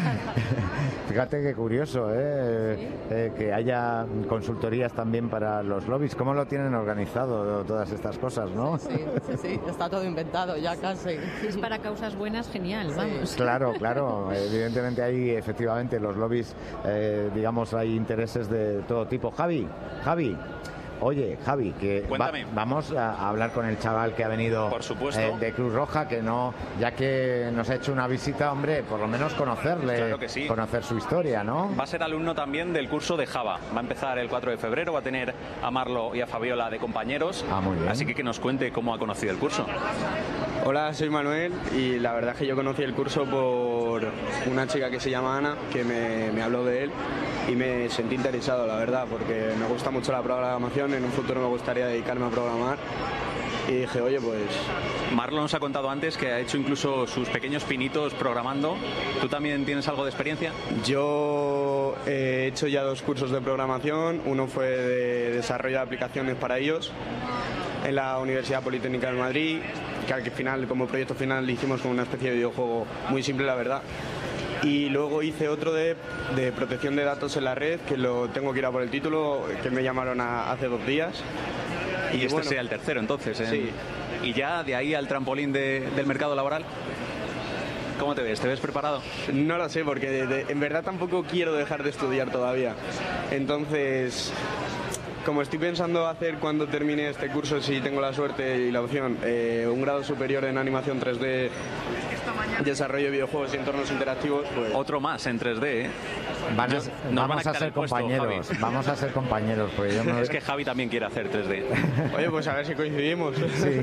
Fíjate qué curioso, que haya consultorías también para los lobbies. ¿Cómo lo tienen organizado todas estas cosas, no? Sí, está todo inventado ya casi. Si es para causas buenas, genial, vamos. Claro, evidentemente hay efectivamente los lobbies, digamos, hay intereses de todo tipo. Javi, Oye, Javi, que vamos a hablar con el chaval que ha venido de Cruz Roja, que no, ya que nos ha hecho una visita, hombre, por lo menos conocerle, claro que sí. Conocer su historia, ¿no? Va a ser alumno también del curso de Java. Va a empezar el 4 de febrero, va a tener a Marlo y a Fabiola de compañeros. Muy bien. Así que nos cuente cómo ha conocido el curso. Hola, soy Manuel y la verdad es que yo conocí el curso por una chica que se llama Ana, que me habló de él y me sentí interesado, la verdad, porque me gusta mucho la programación, en un futuro me gustaría dedicarme a programar y dije, oye, pues... Marlo nos ha contado antes que ha hecho incluso sus pequeños pinitos programando. ¿Tú también tienes algo de experiencia? Yo he hecho ya 2 cursos de programación, uno fue de desarrollo de aplicaciones para iOS en la Universidad Politécnica de Madrid, que al final, como proyecto final, hicimos una especie de videojuego muy simple, la verdad. Y luego hice otro de protección de datos en la red, que lo tengo que ir a por el título, que me llamaron hace 2 días. Y este sea el tercero, entonces. Sí. Y ya de ahí al trampolín del mercado laboral. ¿Cómo te ves? ¿Te ves preparado? No lo sé, porque en verdad tampoco quiero dejar de estudiar todavía. Entonces, como estoy pensando hacer cuando termine este curso, si tengo la suerte y la opción, un grado superior en animación 3D, desarrollo de videojuegos y entornos interactivos, pues... Otro más en 3D, ¿eh? Vamos a ser compañeros, vamos a ser compañeros. Pues Es que Javi también quiere hacer 3D. Oye, pues a ver si coincidimos. Sí.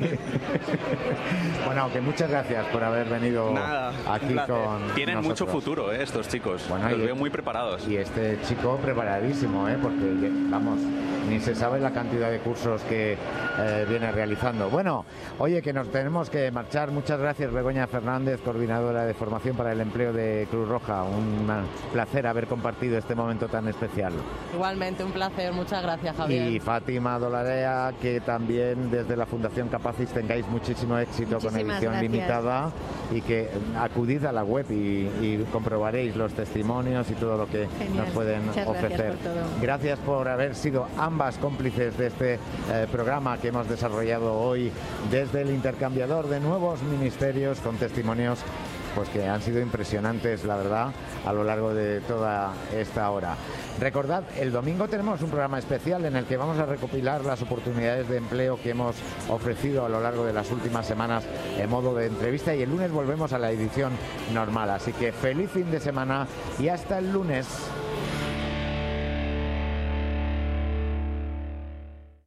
Bueno, que muchas gracias por haber venido aquí con Tienen nosotros. Mucho futuro, estos chicos. Bueno, los veo muy preparados. Y este chico preparadísimo, porque, vamos, ni se sabe la cantidad de cursos que viene realizando. Bueno, oye, que nos tenemos que marchar. Muchas gracias, Begoña Fernández, coordinadora de formación para el empleo de Cruz Roja. Un placer haber compartido este momento tan especial. Igualmente, un placer. Muchas gracias, Javier. Y Fátima Dolarea, que también desde la Fundación Capacis tengáis muchísimo éxito con edición limitada, y que acudid a la web y comprobaréis los testimonios y todo lo que nos pueden ofrecer. Gracias por haber sido ambas cómplices de este programa que hemos desarrollado hoy desde el intercambiador de nuevos ministerios, con testimonios pues que han sido impresionantes, la verdad, a lo largo de toda esta hora. Recordad, el domingo tenemos un programa especial en el que vamos a recopilar las oportunidades de empleo que hemos ofrecido a lo largo de las últimas semanas en modo de entrevista, y el lunes volvemos a la edición normal. Así que feliz fin de semana y hasta el lunes.